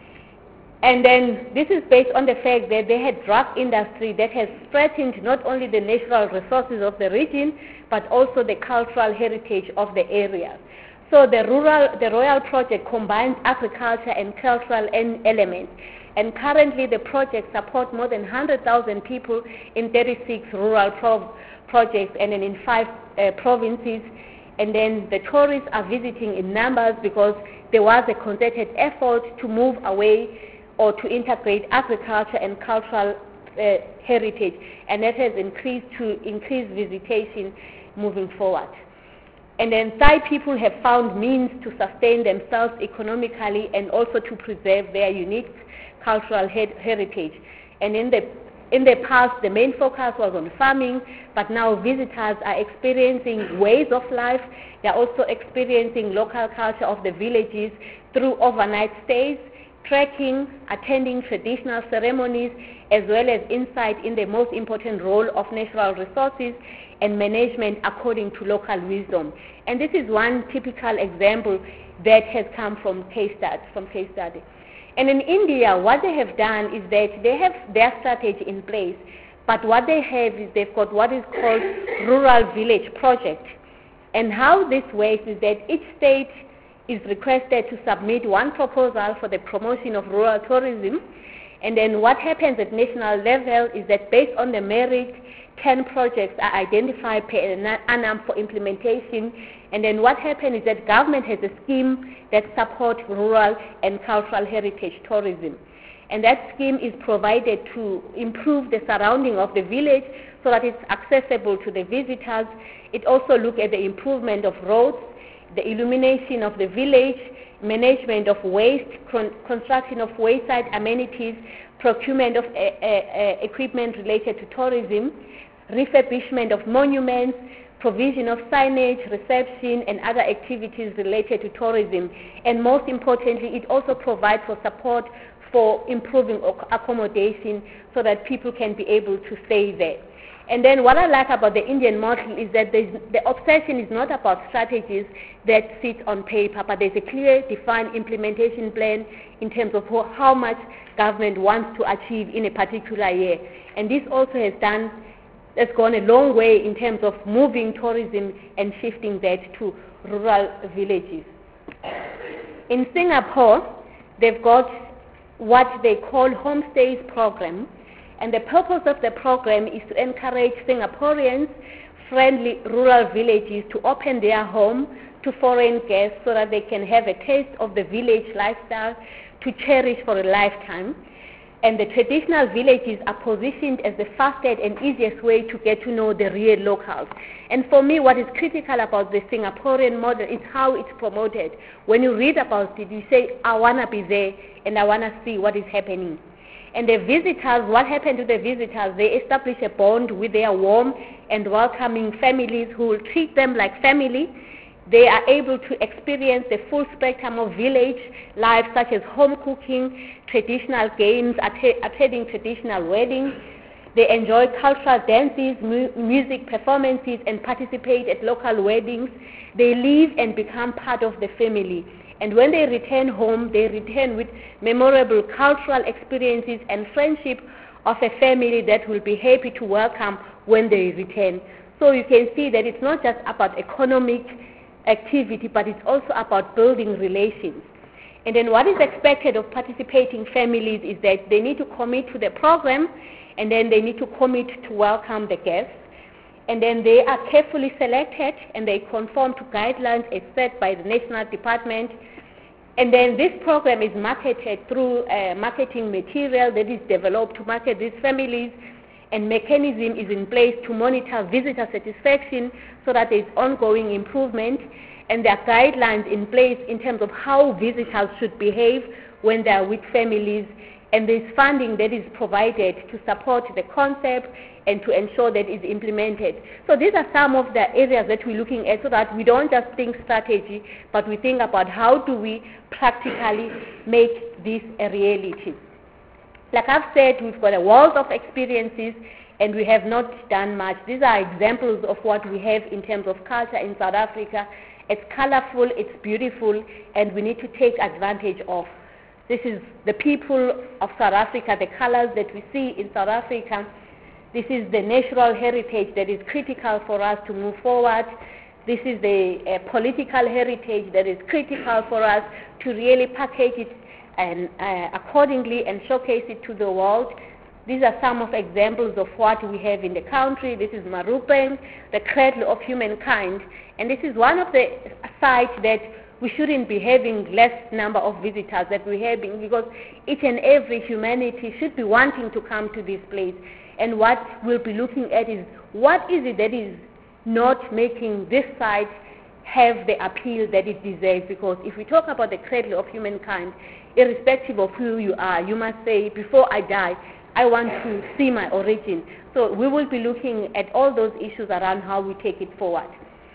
And then this is based on the fact that they had drug industry that has threatened not only the natural resources of the region, but also the cultural heritage of the area. So the rural, the Royal Project combines agriculture and cultural elements. And currently the project supports more than one hundred thousand people in thirty-six rural pro- projects and then in five uh, provinces. And then the tourists are visiting in numbers because there was a concerted effort to move away or to integrate agriculture and cultural uh, heritage. And that has increased to increase visitation moving forward. And then Thai people have found means to sustain themselves economically and also to preserve their unique cultural her- heritage. And in the in the past, the main focus was on farming, but now visitors are experiencing ways of life. They are also experiencing local culture of the villages through overnight stays, trekking, attending traditional ceremonies, as well as insight in the most important role of natural resources and management according to local wisdom. And this is one typical example that has come from case study. From case study. And in India, what they have done is that they have their strategy in place, but what they have is they've got what is called Rural Village Project. And how this works is that each state is requested to submit one proposal for the promotion of rural tourism. And then what happens at national level is that based on the merit, ten projects are identified per annum for implementation. And then what happens is that government has a scheme that supports rural and cultural heritage tourism. And that scheme is provided to improve the surrounding of the village so that it's accessible to the visitors. It also looks at the improvement of roads, the illumination of the village, management of waste, con- construction of wayside amenities, procurement of uh, uh, uh, equipment related to tourism. refurbishment of monuments, provision of signage, reception, and other activities related to tourism. And most importantly, it also provides for support for improving ac- accommodation so that people can be able to stay there. And then what I like about the Indian model is that there's, the obsession is not about strategies that sit on paper, but there's a clear, defined implementation plan in terms of how, how much government wants to achieve in a particular year. And this also has done, has gone a long way in terms of moving tourism and shifting that to rural villages. In Singapore, they've got what they call homestays program. And the purpose of the program is to encourage Singaporeans, friendly rural villages to open their home to foreign guests so that they can have a taste of the village lifestyle to cherish for a lifetime. And the traditional villages are positioned as the fastest and easiest way to get to know the real locals. And for me, what is critical about the Singaporean model is how it's promoted. When you read about it, you say, I want to be there and I want to see what is happening. And the visitors, what happened to the visitors? They establish a bond with their warm and welcoming families who will treat them like family. They are able to experience the full spectrum of village life, such as home cooking, traditional games, att- attending traditional weddings. They enjoy cultural dances, mu- music performances, and participate at local weddings. They live and become part of the family. And when they return home, they return with memorable cultural experiences and friendship of a family that will be happy to welcome when they return. So you can see that it's not just about economic activity, but it's also about building relations. And then what is expected of participating families is that they need to commit to the program, and then they need to commit to welcome the guests. And then they are carefully selected and they conform to guidelines as set by the National Department. And then this program is marketed through uh, marketing material that is developed to market these families, and mechanism is in place to monitor visitor satisfaction so that there is ongoing improvement, and there are guidelines in place in terms of how visitors should behave when they are with families, and there is funding that is provided to support the concept and to ensure that it is implemented. So these are some of the areas that we're looking at so that we don't just think strategy, but we think about how do we practically make this a reality. Like I've said, we've got a wealth of experiences and we have not done much. These are examples of what we have in terms of culture in South Africa. It's colorful, it's beautiful, and we need to take advantage of. This is the people of South Africa, the colors that we see in South Africa. This is the natural heritage that is critical for us to move forward. This is the uh, political heritage that is critical for us to really package it and uh, accordingly and showcase it to the world. These are some of examples of what we have in the country. This is Marupeng, the cradle of humankind. And this is one of the sites that we shouldn't be having less number of visitors that we're having, because each and every humanity should be wanting to come to this place. And what we'll be looking at is what is it that is not making this site have the appeal that it deserves. Because if we talk about the cradle of humankind, irrespective of who you are, you must say, before I die, I want to see my origin. So we will be looking at all those issues around how we take it forward.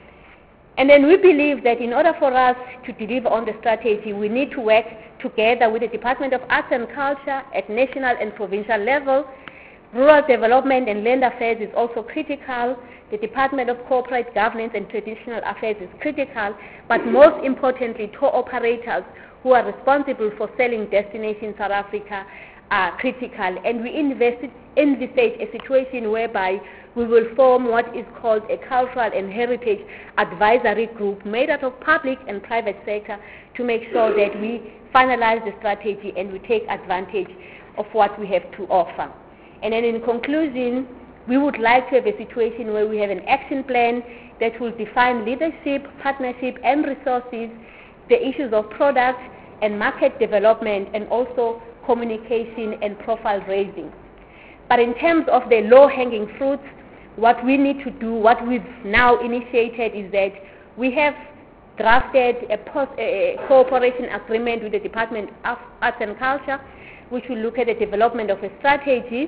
And then we believe that in order for us to deliver on the strategy, we need to work together with the Department of Arts and Culture at national and provincial level. Rural Development and Land Affairs is also critical. The Department of Corporate Governance and Traditional Affairs is critical. But most importantly, tour operators who are responsible for selling Destination South Africa are critical. And we envisage a situation whereby we will form what is called a cultural and heritage advisory group made out of public and private sector to make sure that we finalize the strategy and we take advantage of what we have to offer. And then in conclusion, we would like to have a situation where we have an action plan that will define leadership, partnership, and resources, the issues of product and market development, and also communication and profile raising. But in terms of the low-hanging fruits, what we need to do, what we've now initiated is that we have drafted a, post, a cooperation agreement with the Department of Arts and Culture, which will look at the development of a strategy.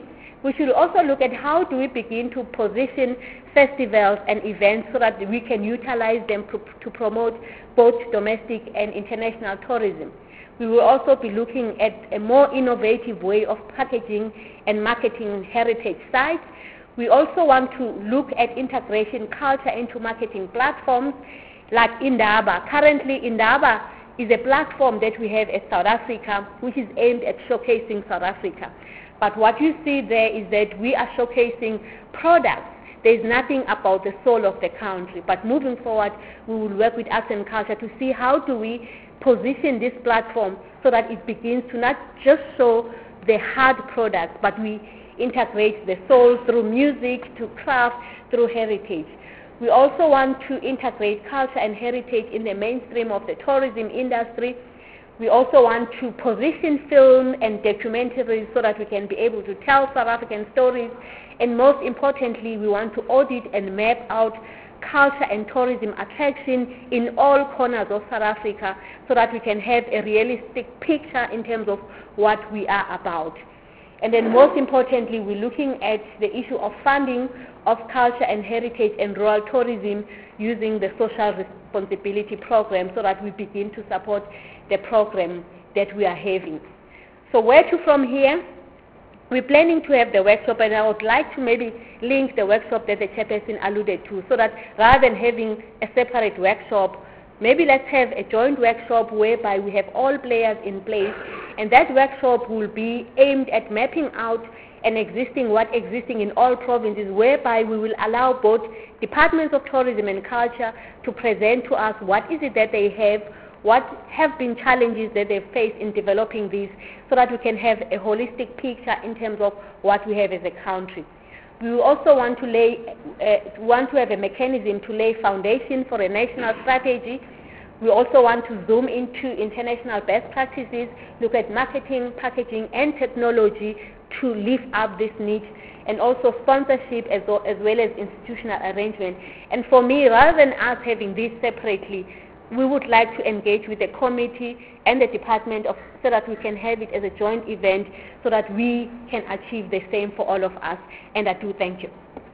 We should also look at how do we begin to position festivals and events so that we can utilize them to, to promote both domestic and international tourism. We will also be looking at a more innovative way of packaging and marketing heritage sites. We also want to look at integration culture into marketing platforms like Indaba. Currently, Indaba is a platform that we have at South Africa which is aimed at showcasing South Africa. But what you see there is that we are showcasing products. There is nothing about the soul of the country. But moving forward, we will work with arts and culture to see how do we position this platform so that it begins to not just show the hard products, but we integrate the soul through music, to craft, through heritage. We also want to integrate culture and heritage in the mainstream of the tourism industry. We also want to position film and documentaries so that we can be able to tell South African stories. And most importantly, we want to audit and map out culture and tourism attraction in all corners of South Africa so that we can have a realistic picture in terms of what we are about. And then most importantly, we're looking at the issue of funding of culture and heritage and rural tourism using the social responsibility program so that we begin to support the program that we are having. So where to from here? We're planning to have the workshop, and I would like to maybe link the workshop that the chairperson alluded to so that rather than having a separate workshop, maybe let's have a joint workshop whereby we have all players in place, and that workshop will be aimed at mapping out and existing what existing in all provinces, whereby we will allow both departments of tourism and culture to present to us what is it that they have, what have been challenges that they've faced in developing these, so that we can have a holistic picture in terms of what we have as a country. We will also want to lay, uh, want to have a mechanism to lay foundation for a national strategy. We also want to zoom into international best practices, look at marketing, packaging, and technology to lift up this niche, and also sponsorship as well, as well as institutional arrangement. And for me, rather than us having this separately, we would like to engage with the committee and the department of, so that we can have it as a joint event so that we can achieve the same for all of us. And I do thank you.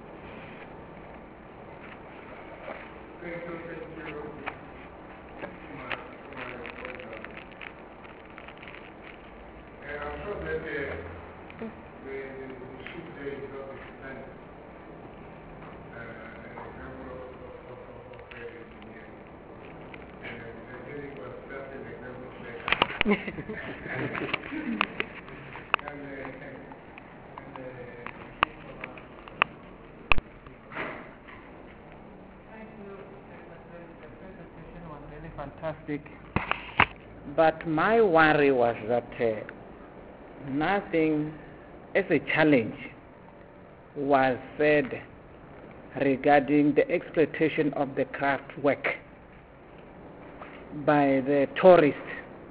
Thank you, thank you. And I'm sure that the, the, the, the ship there is not extended. Uh, an example of, of, of, of credit engineering. And the engineering was just an example of that. and, uh, and, uh, fantastic, but my worry was that uh, nothing as a challenge was said regarding the exploitation of the craft work by the tourists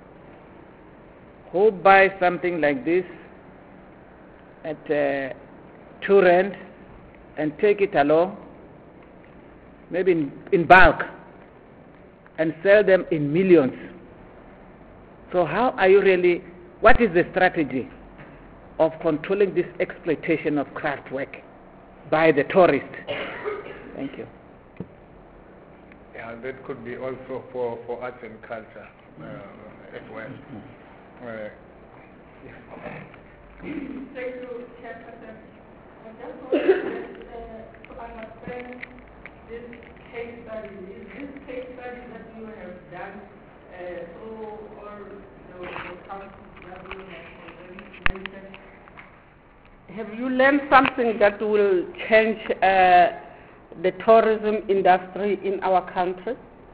who buy something like this at uh, two rand and take it along, maybe in, in bulk, and sell them in millions. So how are you really, what is the strategy of controlling this exploitation of craft work by the tourist? Thank you. Yeah, that could be also for, for arts and culture uh, as well. Uh, yeah. Thank you, Chairperson. I just want to, uh, to understand this case study. Is this case study that you have done uh, through all the, the councils that you have already mentioned? Have you learned something that will change uh, the tourism industry in our country?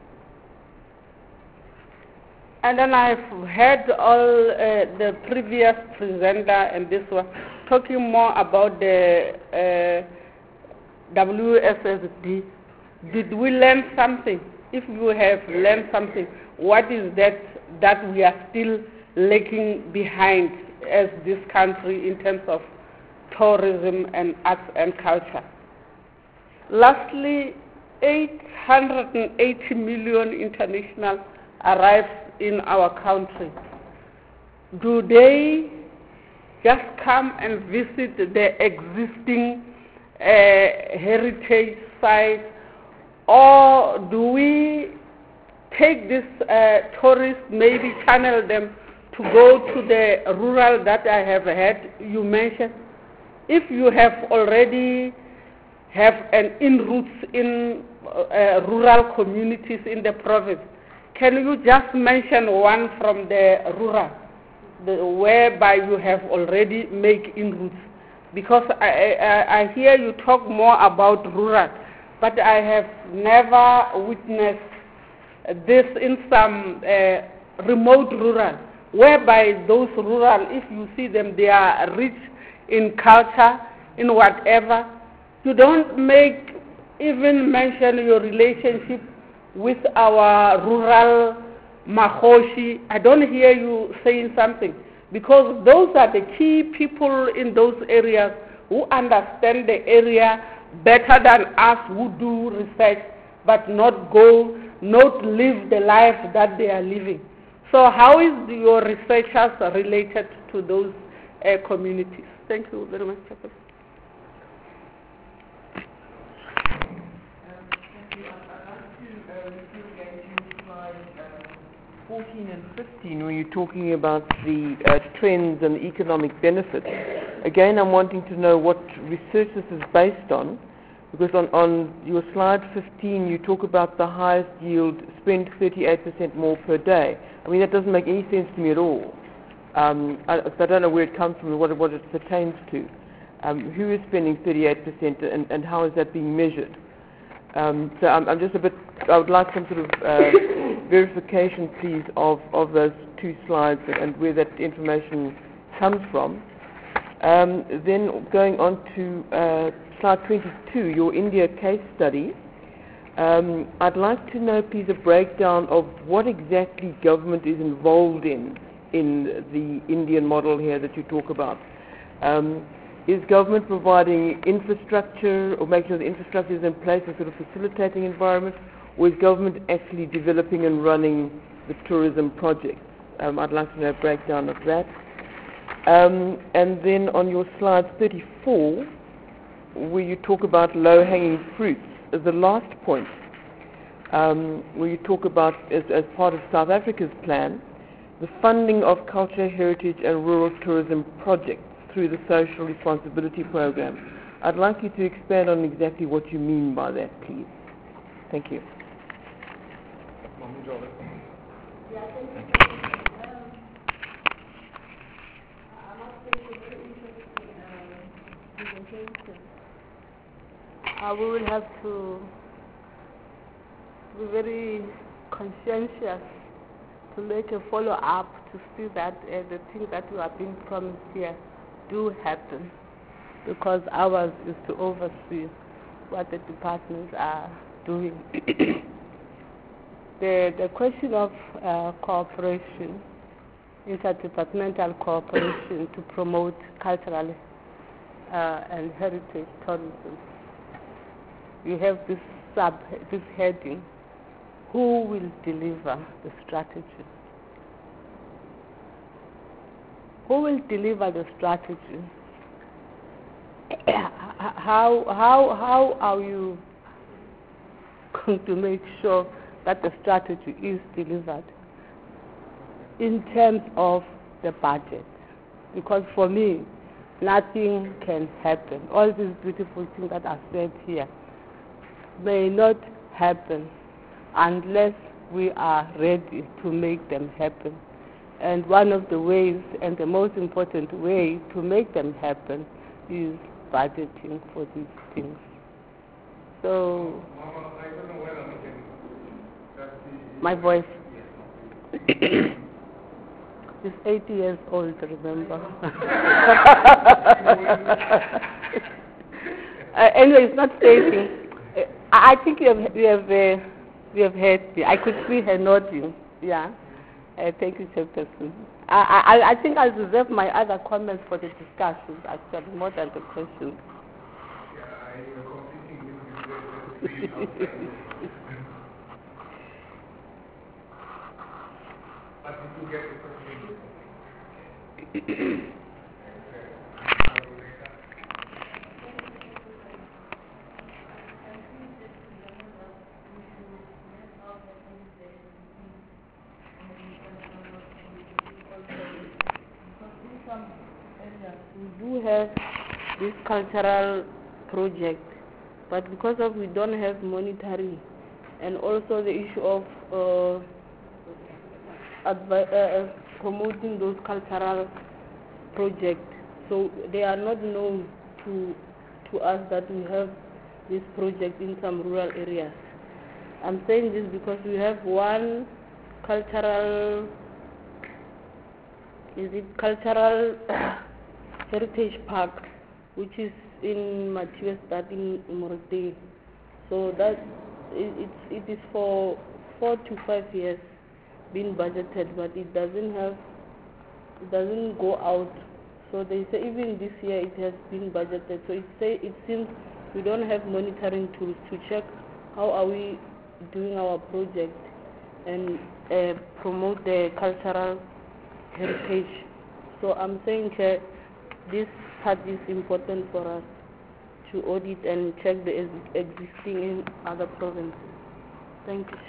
And then I've heard all uh, the previous presenter and this one talking more about the uh, W S S D. Did we learn something? If you have learned something, what is that that we are still lagging behind as this country in terms of tourism and arts and culture? Lastly, eight hundred eighty million international arrives in our country. Do they just come and visit the existing uh, heritage sites, or do we take these uh, tourists, maybe channel them to go to the rural that I have heard you mention? If you have already have an in-roots in uh, rural communities in the province, can you just mention one from the rural, the, whereby you have already made in-roots? Because I, I, I hear you talk more about rural, but I have never witnessed this in some uh, remote rural, whereby those rural, if you see them, they are rich in culture, in whatever. You don't make even mention your relationship with our rural Mahoshi. I don't hear you saying something, because those are the key people in those areas who understand the area better than us who do research but not go, not live the life that they are living. So how is your researchers related to those uh, communities? Thank you very much, Professor. fourteen and fifteen, when you're talking about the uh, trends and the economic benefits. Again, I'm wanting to know what research this is based on, because on, on your slide fifteen, you talk about the highest yield, spend thirty-eight percent more per day. I mean, that doesn't make any sense to me at all. Um, I, I don't know where it comes from and what it, what it pertains to. Um, who is spending thirty-eight percent and, and how is that being measured? Um, so I'm, I'm just a bit, I would like some sort of uh, verification, please, of, of those two slides and where that information comes from. Um, then going on to uh, slide twenty-two, your India case study. Um, I'd like to know, please, a breakdown of what exactly government is involved in in the Indian model here that you talk about. Um, Is government providing infrastructure or making sure the infrastructure is in place and sort of facilitating environment, or is government actually developing and running the tourism projects? Um, I'd like to know a breakdown of that. Um, and then on your slide thirty-four, where you talk about low-hanging fruits, the last point, um, where you talk about, as, as part of South Africa's plan, the funding of culture, heritage and rural tourism projects through the social responsibility program. I'd like you to expand on exactly what you mean by that, please. Thank you. Yeah, thank you. Um, I must say it's a very interesting uh, presentation. Uh, we will have to be very conscientious to make a follow-up to see that uh, the things that we are being promised here do happen, because ours is to oversee what the departments are doing. the the question of uh, cooperation, interdepartmental cooperation to promote cultural uh, and heritage tourism. We have this sub this heading: who will deliver the strategy? Who will deliver the strategy? how, how, how are you going to make sure that the strategy is delivered in terms of the budget? Because for me, nothing can happen. All these beautiful things that are said here may not happen unless we are ready to make them happen. And one of the ways, and the most important way to make them happen, is budgeting for these things. So, my voice is eighty years old, remember. uh, anyway, it's not stating. Uh, I think you have, you have, uh, you have heard me. I could see her nodding. Yeah. Uh, thank you, Chairperson. I, I, I think I'll reserve my other comments for the discussions, actually, more than the questions. this cultural project, but because of we don't have monitoring, and also the issue of uh, advi- uh, promoting those cultural projects, so they are not known to to us that we have this project in some rural areas. I'm saying this because we have one cultural, is it cultural heritage park, which is in Mathieustad in Morte. So that it, it's, it is for four to five years been budgeted, but it doesn't have, it doesn't go out. So they say even this year it has been budgeted. So it say it seems we don't have monitoring tools to check how are we doing our project and uh, promote the cultural heritage. So I'm saying uh, this part is important for us to audit and check the ex- existing in other provinces. Thank you.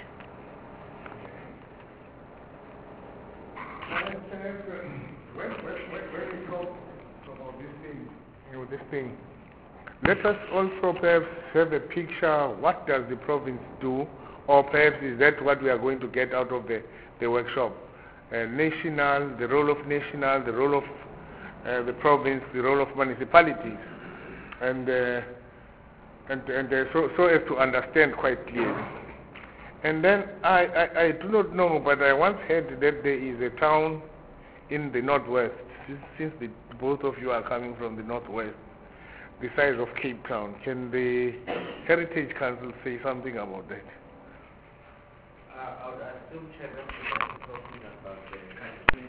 When, when, when, when we talk about this thing, you know, this thing, let us also perhaps have a picture, what does the province do, or perhaps is that what we are going to get out of the, the workshop? Uh, national, the role of national, the role of uh, the province, the role of municipalities, and, uh, and, and uh, so, so as to understand quite clearly. And then I, I, I do not know, but I once heard that there is a town in the northwest, since, since the, both of you are coming from the northwest, the size of Cape Town. Can the Heritage Council say something about that? Uh, I would assume Chairman is talking about the country.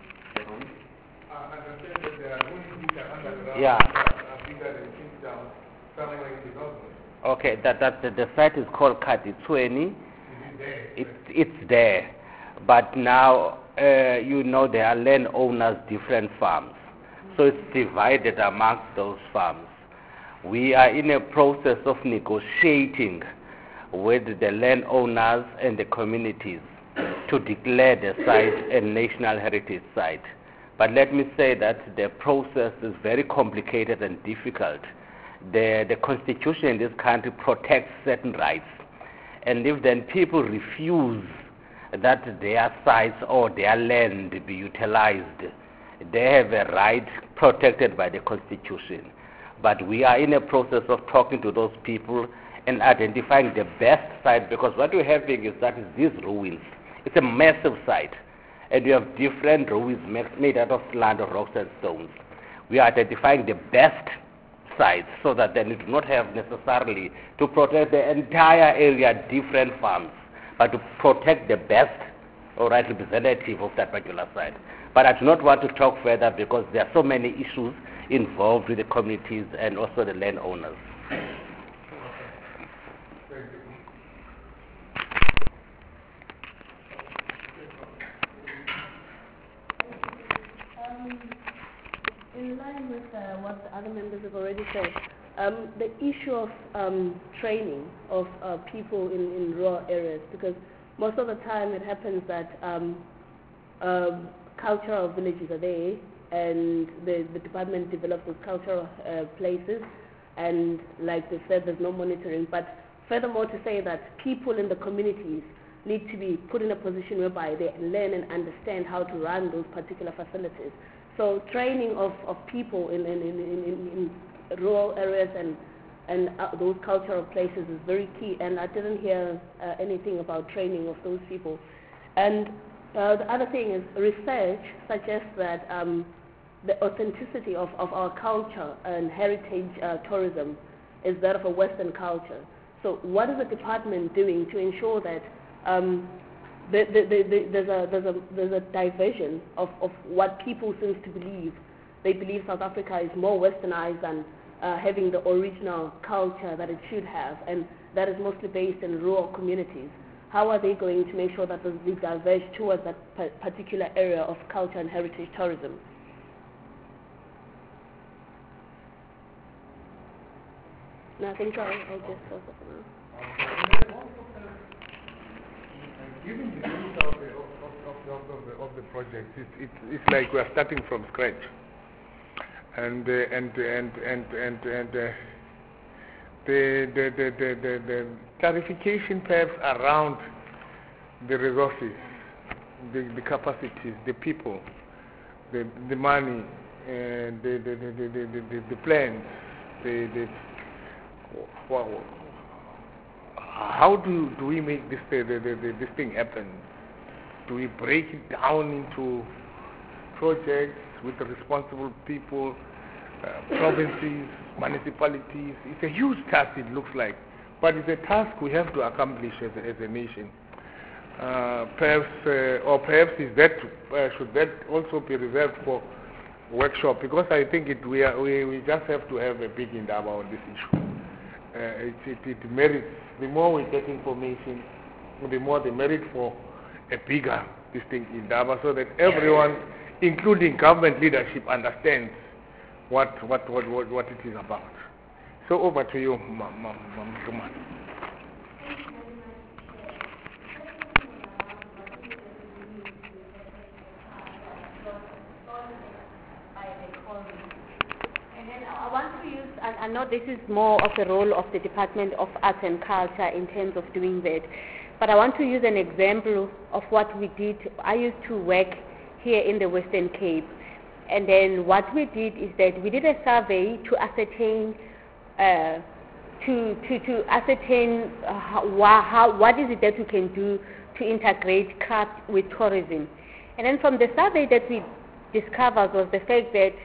I understand that there are rooms which are underground, Yeah. that are bigger than Cape Town, somewhere in the northwest. Okay, that, that, the, the site is called Kaditsweni. Is it there? It, it's there. But now, uh, you know, there are landowners, different farms. So it's divided amongst those farms. We are in a process of negotiating with the landowners and the communities to declare the site a national heritage site. But let me say that the process is very complicated and difficult. The, the constitution in this country protects certain rights. And if then people refuse that their sites or their land be utilized, they have a right protected by the constitution. But we are in a process of talking to those people and identifying the best site, because what we're having is that is these ruins. It's a massive site, and we have different ruins made out of sand, rocks and stones. We are identifying the best sites so that then we do not have necessarily to protect the entire area, different farms, but to protect the best or right representative of that particular site. But I do not want to talk further because there are so many issues involved with the communities and also the landowners. Um, in line with uh, what the other members have already said, um, the issue of um, training of uh, people in, in rural areas, because most of the time it happens that um, um, cultural villages are there, and the, the department develops those cultural uh, places, and like they said, there's no monitoring. But furthermore, to say that people in the communities need to be put in a position whereby they learn and understand how to run those particular facilities. So training of, of people in, in, in, in, in rural areas and, and uh, those cultural places is very key, and I didn't hear uh, anything about training of those people. And uh, the other thing is research suggests that um, the authenticity of, of our culture and heritage uh, tourism is that of a Western culture. So what is the department doing to ensure that um, the, the, the, the, there's, a, there's, a, there's a diversion of, of what people seem to believe? They believe South Africa is more westernized than uh, having the original culture that it should have, and that is mostly based in rural communities. How are they going to make sure that they diverge towards that particular area of culture and heritage tourism? No, I think I'll, I'll just stop it now. Given the nature of the, of, of, of, of, the, of the project, it's, it's, it's like we are starting from scratch. and uh, and and and and and uh, the, the, the, the, the, the clarification perhaps around the resources, the, the capacities, the people, the the money, and the the the the, the, the, the plans, the, the well, how do do we make this the, the, the, this thing happen? Do we break it down into projects with the responsible people, uh, provinces, municipalities? It's a huge task, it looks like, but it's a task we have to accomplish as a, as a nation. Uh, perhaps, uh, or perhaps is that uh, should that also be reserved for workshop? Because I think it, we, are, we we just have to have a big indaba on this issue. Uh, it, it, it merits, the more we get information, the more the merit for a bigger this thing indaba, so that everyone, including government leadership, understands what what what what, what it is about. So over to you, Ma'am Ma, Ma, Ma, I want to use, and I know this is more of the role of the Department of Arts and Culture in terms of doing that, but I want to use an example of what we did. I used to work here in the Western Cape, and then what we did is that we did a survey to ascertain, uh, to, to, to ascertain uh, how, how, what is it that we can do to integrate craft with tourism. And then from the survey that we discovered was the fact that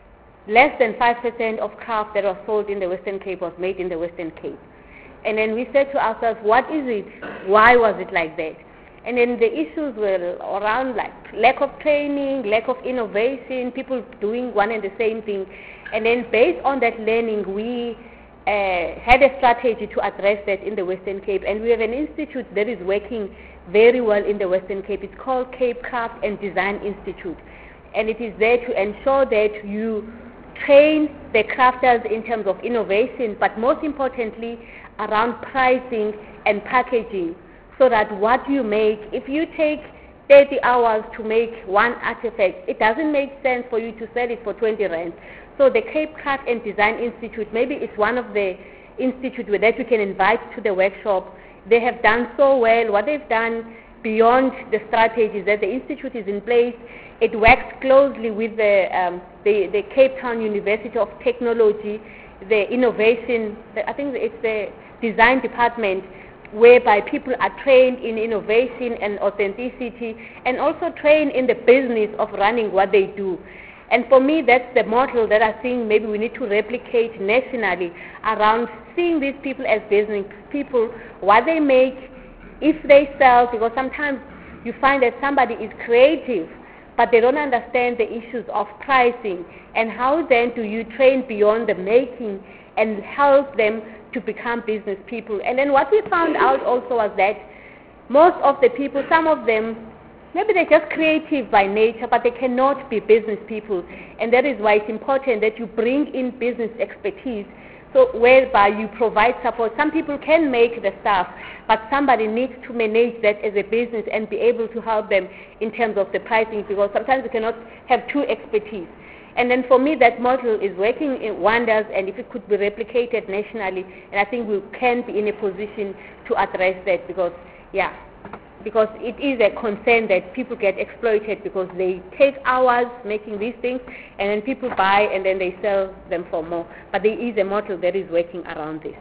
less than five percent of craft that was sold in the Western Cape was made in the Western Cape. And then we said to ourselves, what is it? Why was it like that? And then the issues were around like lack of training, lack of innovation, people doing one and the same thing. And then based on that learning, we uh, had a strategy to address that in the Western Cape. And we have an institute that is working very well in the Western Cape. It's called Cape Craft and Design Institute. And it is there to ensure that you train the crafters in terms of innovation, but most importantly around pricing and packaging, so that what you make, if you take thirty hours to make one artifact, it doesn't make sense for you to sell it for twenty rand. So the Cape Craft and Design Institute, maybe it's one of the institutes that we can invite to the workshop. They have done so well. What they've done beyond the strategies that the institute is in place, it works closely with the, um, the, the Cape Town University of Technology, the innovation, the, I think it's the design department, whereby people are trained in innovation and authenticity, and also trained in the business of running what they do. And for me, that's the model that I think maybe we need to replicate nationally, around seeing these people as business people, what they make, if they sell, because sometimes you find that somebody is creative, but they don't understand the issues of pricing, and how then do you train beyond the making and help them to become business people. And then what we found out also was that most of the people, some of them, maybe they're just creative by nature, but they cannot be business people. And that is why it's important that you bring in business expertise, so whereby you provide support. Some people can make the stuff, but somebody needs to manage that as a business and be able to help them in terms of the pricing, because sometimes you cannot have two expertise. And then for me, that model is working in wonders, and if it could be replicated nationally, and I think we can be in a position to address that, because, yeah, because it is a concern that people get exploited because they take hours making these things, and then people buy and then they sell them for more. But there is a model that is working around this.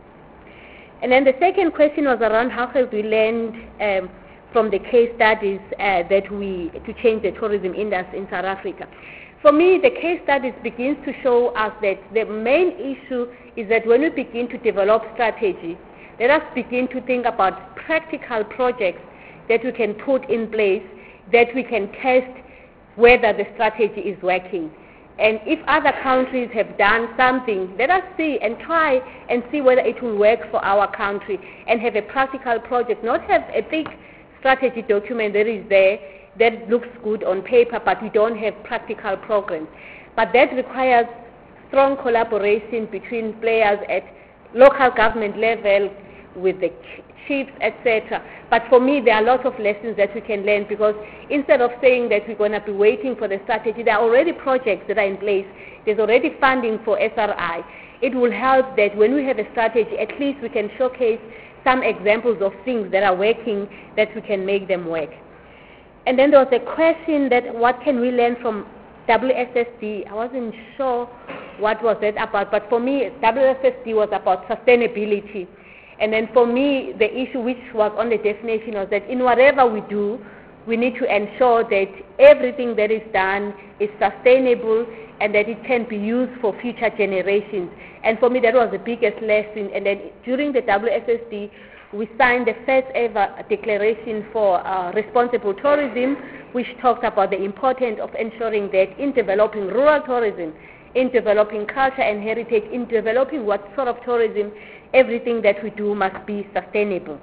And then the second question was around how have we learned um, from the case studies uh, that we, to change the tourism industry in South Africa. For me, the case studies begins to show us that the main issue is that when we begin to develop strategy, let us begin to think about practical projects that we can put in place, that we can test whether the strategy is working. And if other countries have done something, let us see and try and see whether it will work for our country, and have a practical project, not have a big strategy document that is there that looks good on paper, but we don't have practical programs. But that requires strong collaboration between players at local government level, with the chiefs, et cetera. But for me, there are lots of lessons that we can learn, because instead of saying that we're going to be waiting for the strategy, there are already projects that are in place. There's already funding for S R I. It will help that when we have a strategy, at least we can showcase some examples of things that are working, that we can make them work. And then there was a question that what can we learn from W S S D? I wasn't sure what was that about, but for me, W S S D was about sustainability. And then for me, the issue which was on the definition was that in whatever we do, we need to ensure that everything that is done is sustainable and that it can be used for future generations. And for me, that was the biggest lesson. And then during the W S S D, we signed the first ever declaration for uh, responsible tourism, which talked about the importance of ensuring that in developing rural tourism, in developing culture and heritage, in developing what sort of tourism, everything that we do must be sustainable.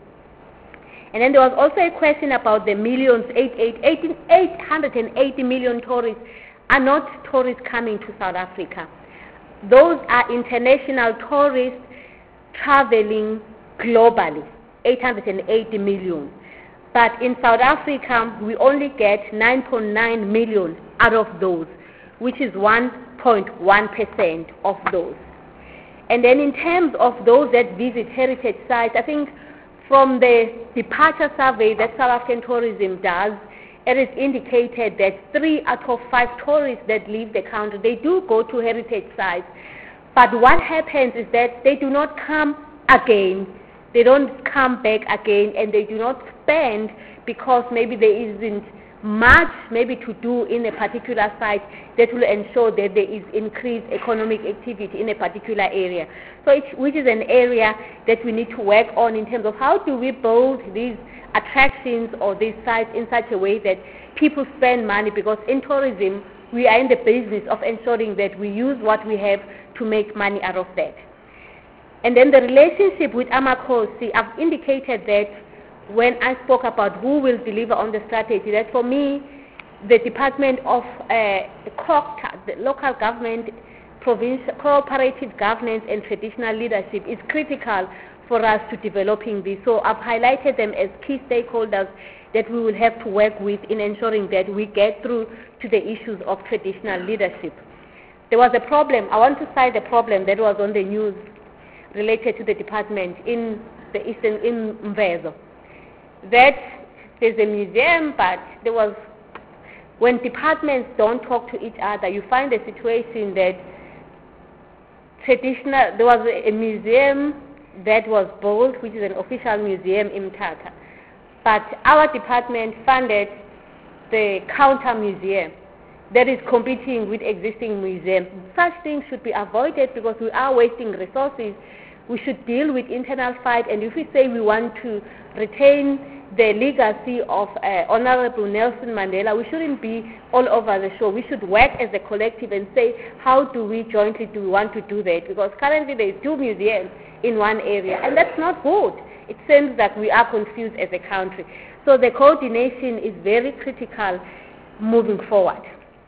And then there was also a question about the millions, eight, eight, eighteen, eight hundred eighty million tourists are not tourists coming to South Africa. Those are international tourists traveling globally, eight hundred eighty million. But in South Africa, we only get nine point nine million out of those, which is one point one percent of those. And then in terms of those that visit heritage sites, I think from the departure survey that South African tourism does, it is indicated that three out of five tourists that leave the country, they do go to heritage sites. But what happens is that they do not come again. They don't come back again, and they do not spend because maybe there isn't much maybe to do in a particular site that will ensure that there is increased economic activity in a particular area. So it, which is an area that we need to work on in terms of how do we build these attractions or these sites in such a way that people spend money, because in tourism we are in the business of ensuring that we use what we have to make money out of that. And then the relationship with Amakosi, I've indicated that when I spoke about who will deliver on the strategy, that for me, the Department of uh, COGTA, the local government, provincial, cooperative governance and traditional leadership is critical for us to developing this. So I've highlighted them as key stakeholders that we will have to work with in ensuring that we get through to the issues of traditional leadership. There was a problem, I want to cite a problem that was on the news related to the department in the eastern, in Mvezo. That there's a museum, but there was, when departments don't talk to each other, you find a situation that traditional, there was a museum that was built, which is an official museum in Mthatha. But our department funded the counter museum that is competing with existing museums. Such things should be avoided because we are wasting resources. We should deal with internal fight, and if we say we want to retain the legacy of uh, Honorable Nelson Mandela, we shouldn't be all over the show. We should work as a collective and say, how do we jointly do we want to do that? Because currently there is two museums in one area, and that's not good. It seems that we are confused as a country. So the coordination is very critical moving forward.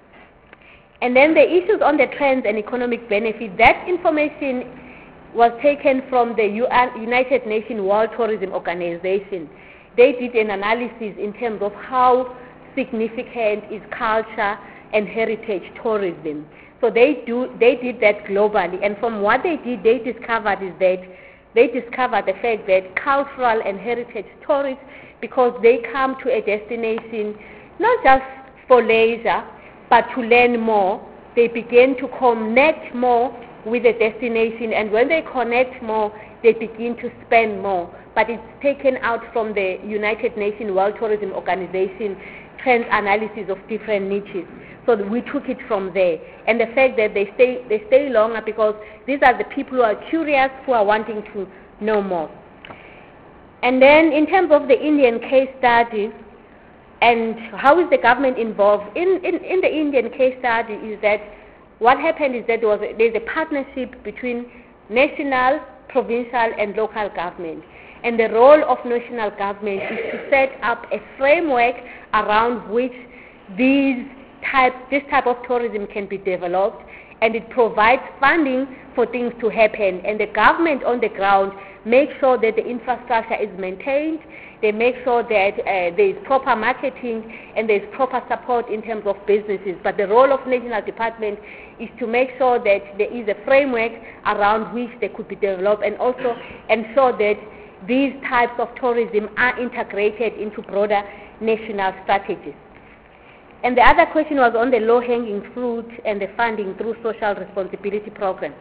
And then the issues on the trends and economic benefit, that information was taken from the United Nations World Tourism Organization. They did an analysis in terms of how significant is culture and heritage tourism. So they do they did that globally, and from what they did, they discovered is that they discovered the fact that cultural and heritage tourists, because they come to a destination not just for leisure, but to learn more, they begin to connect more with the destination, and when they connect more, they begin to spend more. But it's taken out from the United Nations World Tourism Organization trend analysis of different niches. So we took it from there. And the fact that they stay, they stay longer because these are the people who are curious, who are wanting to know more. And then in terms of the Indian case study, and how is the government involved? In, in, in the Indian case study is that what happened is that there was a, there's a partnership between national, provincial, and local government. And the role of national government is to set up a framework around which these type, this type of tourism can be developed, and it provides funding for things to happen. And the government on the ground make sure that the infrastructure is maintained, they make sure that uh, there is proper marketing and there is proper support in terms of businesses. But the role of national department is to make sure that there is a framework around which they could be developed, and also ensure that these types of tourism are integrated into broader national strategies. And the other question was on the low-hanging fruit and the funding through social responsibility program.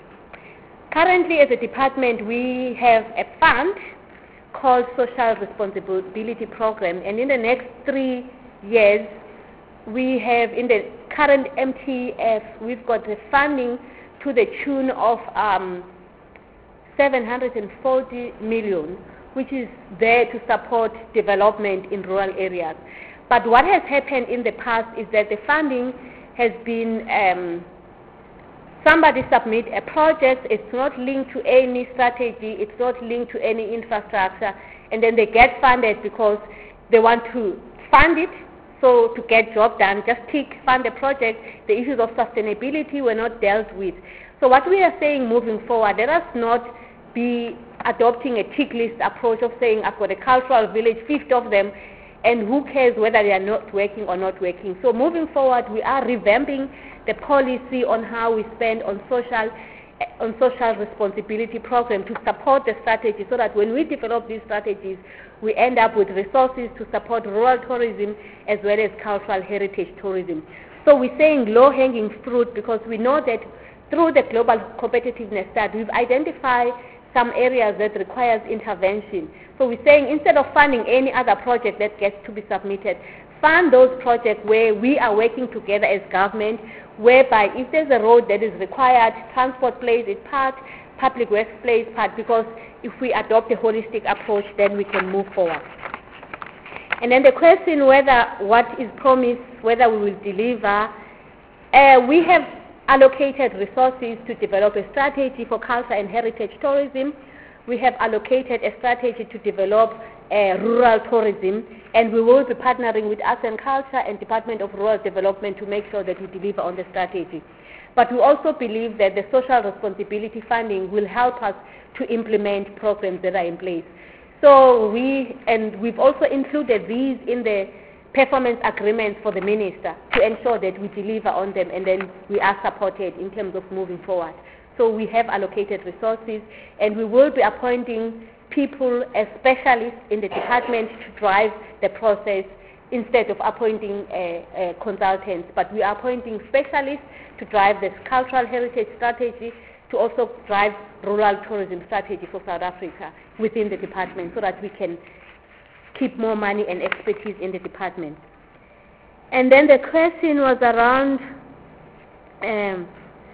Currently, as a department, we have a fund called Social Responsibility Program, and in the next three years, we have, in the current M T F, we've got the funding to the tune of um, seven hundred forty million, which is there to support development in rural areas. But what has happened in the past is that the funding has been, um, somebody submit a project, it's not linked to any strategy, it's not linked to any infrastructure, and then they get funded because they want to fund it, so to get job done, just tick, fund the project. The issues of sustainability were not dealt with. So what we are saying moving forward, let us not be adopting a tick list approach of saying, I've got a cultural village, fifty of them, and who cares whether they are not working or not working. So moving forward, we are revamping the policy on how we spend on social on social responsibility program to support the strategy, so that when we develop these strategies, we end up with resources to support rural tourism as well as cultural heritage tourism. So we're saying low-hanging fruit because we know that through the global competitiveness study, we've identified some areas that requires intervention. So we're saying instead of funding any other project that gets to be submitted, fund those projects where we are working together as government, whereby if there's a road that is required, transport plays its part, public works plays its part, because if we adopt a holistic approach, then we can move forward. And then the question whether what is promised, whether we will deliver, uh, we have allocated resources to develop a strategy for culture and heritage tourism. We have allocated a strategy to develop uh, rural tourism, and we will be partnering with Arts and Culture and Department of Rural Development to make sure that we deliver on the strategy. But we also believe that the social responsibility funding will help us to implement programs that are in place. So we, and we've also included these in the performance agreements for the minister to ensure that we deliver on them, and then we are supported in terms of moving forward. So we have allocated resources, and we will be appointing people as specialists in the department to drive the process instead of appointing uh, uh, consultants. But we are appointing specialists to drive this cultural heritage strategy, to also drive rural tourism strategy for South Africa within the department, so that we can keep more money and expertise in the department. And then the question was around, um,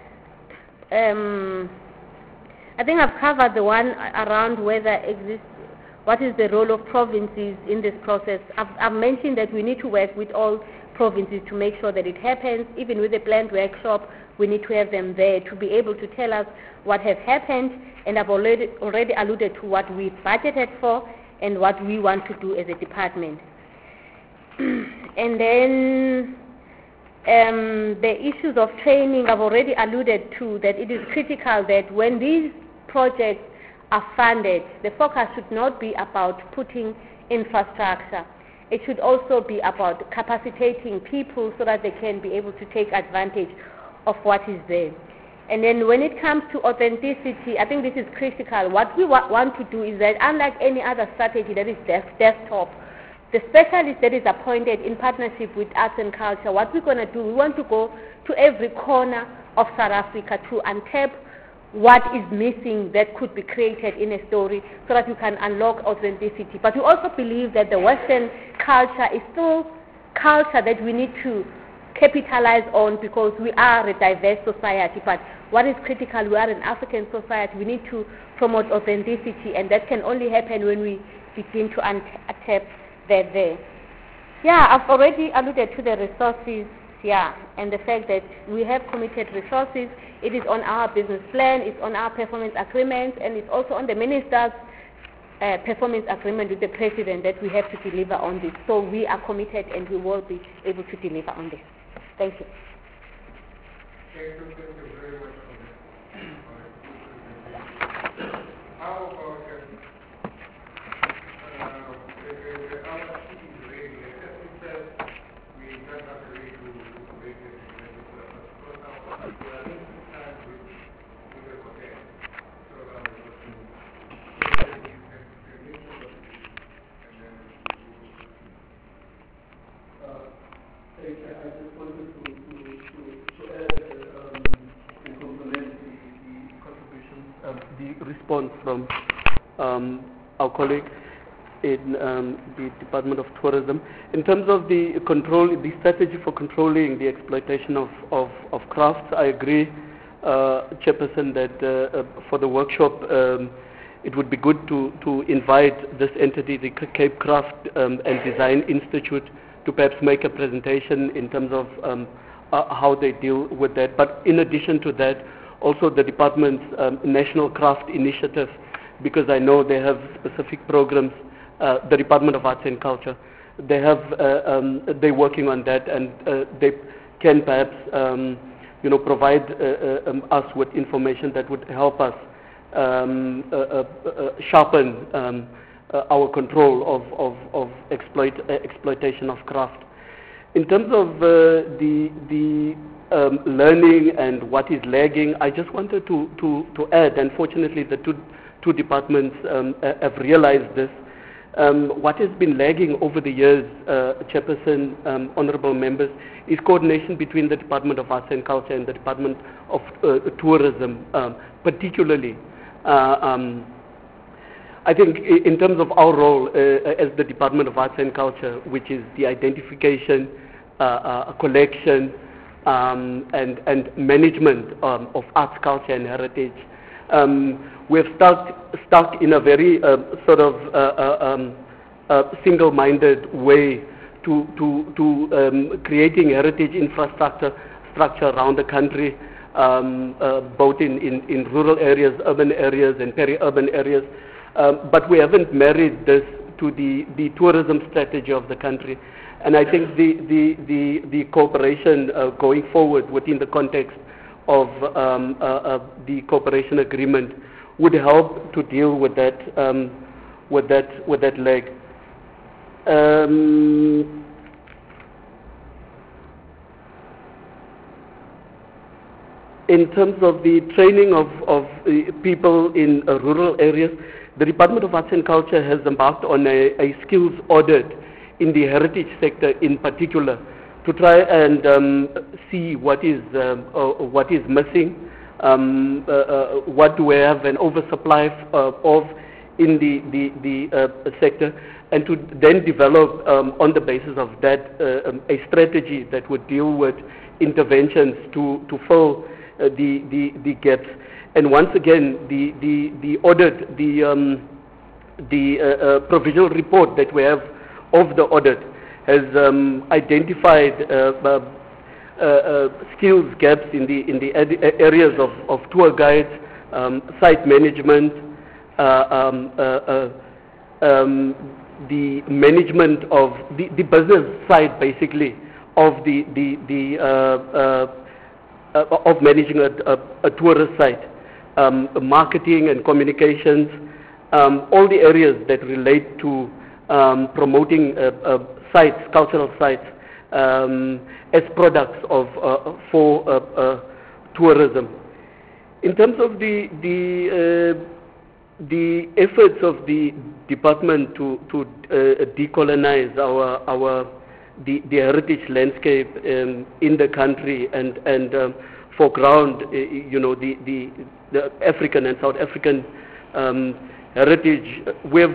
um, I think I've covered the one around whether exists, what is the role of provinces in this process. I've, I've mentioned that we need to work with all provinces to make sure that it happens. Even with the planned workshop, we need to have them there to be able to tell us what has happened, and I've already, already alluded to what we budgeted for and what we want to do as a department. And then um, the issues of training, I've already alluded to that it is critical that when these projects are funded, the focus should not be about putting infrastructure. It should also be about capacitating people so that they can be able to take advantage of what is there. And then when it comes to authenticity, I think this is critical. What we wa- want to do is that, unlike any other strategy that is desk- desktop, the specialist that is appointed in partnership with Arts and Culture, what we're going to do, we want to go to every corner of South Africa to untap what is missing that could be created in a story, so that you can unlock authenticity. But we also believe that the Western culture is still culture that we need to capitalize on, because we are a diverse society. But what is critical, we are an African society, we need to promote authenticity, and that can only happen when we begin to untap that there. Yeah, I've already alluded to the resources, yeah, and the fact that we have committed resources. It is on our business plan, it's on our performance agreement, and it's also on the minister's uh, performance agreement with the president that we have to deliver on this. So we are committed, and we will be able to deliver on this. Thank you. Thank you, thank you very much for that. How about from um, our colleague in um, the Department of Tourism. In terms of the control, the strategy for controlling the exploitation of, of, of crafts, I agree, uh, Chairperson, that uh, uh, for the workshop, um, it would be good to, to invite this entity, the Cape Craft um, and Design Institute, to perhaps make a presentation in terms of um, uh, how they deal with that. But in addition to that, also the department's um, National Craft Initiative, because I know they have specific programs, uh, the Department of Arts and Culture, they have, uh, um, they're working on that, and uh, they can perhaps, um, you know, provide uh, uh, um, us with information that would help us um, uh, uh, uh, sharpen um, uh, our control of, of, of exploit, uh, exploitation of craft. In terms of uh, the, the um, learning and what is lagging, I just wanted to, to, to add, unfortunately the two, two departments um, uh, have realized this. Um, what has been lagging over the years, uh, Chairperson, um, honorable members, is coordination between the Department of Arts and Culture and the Department of uh, Tourism, um, particularly. Uh, um, I think in terms of our role uh, as the Department of Arts and Culture, which is the identification, uh, uh, collection, um, and, and management um, of arts, culture, and heritage, um, we've stuck, stuck in a very uh, sort of uh, uh, um, uh, single-minded way to, to, to um, creating heritage infrastructure structure around the country, um, uh, both in, in, in rural areas, urban areas, and peri-urban areas. Um, but we haven't married this to the, the tourism strategy of the country. And I think the, the, the, the cooperation uh, going forward within the context of um, uh, uh, the cooperation agreement would help to deal with that, um, with that, with that leg. Um, in terms of the training of, of uh, people in uh, rural areas, the Department of Arts and Culture has embarked on a, a skills audit in the heritage sector in particular to try and um, see what is, um, uh, what is missing, um, uh, uh, what do we have an oversupply uh, of in the, the, the uh, sector, and to then develop um, on the basis of that uh, um, a strategy that would deal with interventions to, to fill uh, the, the, the gaps. And once again, the, the, the audit, the, um, the uh, uh, provisional report that we have of the audit has um, identified uh, uh, uh, uh, skills gaps in the, in the ad- areas of, of tour guides, um, site management, uh, um, uh, uh, um, the management of the, the business side, basically, of the, the, the uh, uh, uh, of managing a, a, a tourist site. Um, marketing and communications, um, all the areas that relate to um, promoting uh, uh, sites, cultural sites, um, as products of uh, for uh, uh, tourism. In terms of the the uh, the efforts of the department to to uh, decolonize our our the, the heritage landscape um, in the country and and um, foreground, uh, you know, the, the, the African and South African um, heritage. We've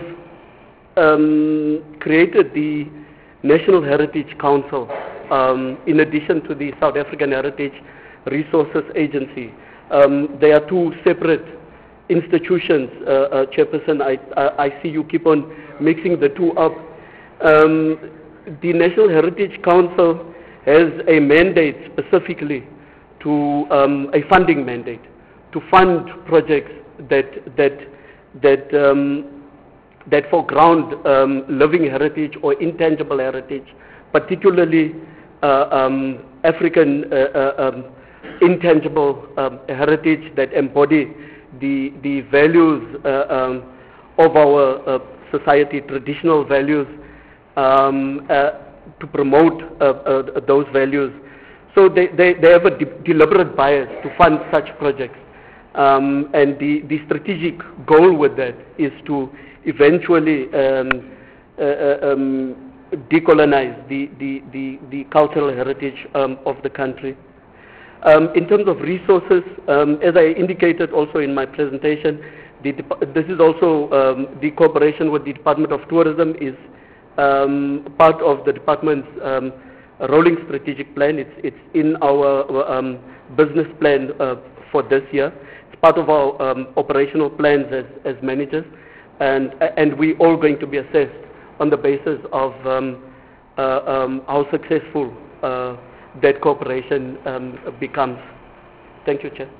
um, created the National Heritage Council um, in addition to the South African Heritage Resources Agency. Um, they are two separate institutions, uh, uh, Chairperson. I, I, I see you keep on mixing the two up. Um, the National Heritage Council has a mandate specifically to um, a funding mandate to fund projects that that that um, that foreground um, living heritage or intangible heritage, particularly uh, um, African uh, uh, um, intangible um, heritage that embody the the values uh, um, of our uh, society, traditional values, um, uh, to promote uh, uh, those values. So they, they, they have a de- deliberate bias to fund such projects. Um, and the, the strategic goal with that is to eventually um, uh, um, decolonize the, the, the, the cultural heritage um, of the country. Um, in terms of resources, um, as I indicated also in my presentation, The, dep- this is also um, the cooperation with the Department of Tourism is um, part of the department's um, rolling strategic plan. It's, it's in our um, business plan uh, for this year. It's part of our um, operational plans as, as managers, and and we're all going to be assessed on the basis of um, uh, um, how successful uh, that cooperation um, becomes. Thank you, Chair.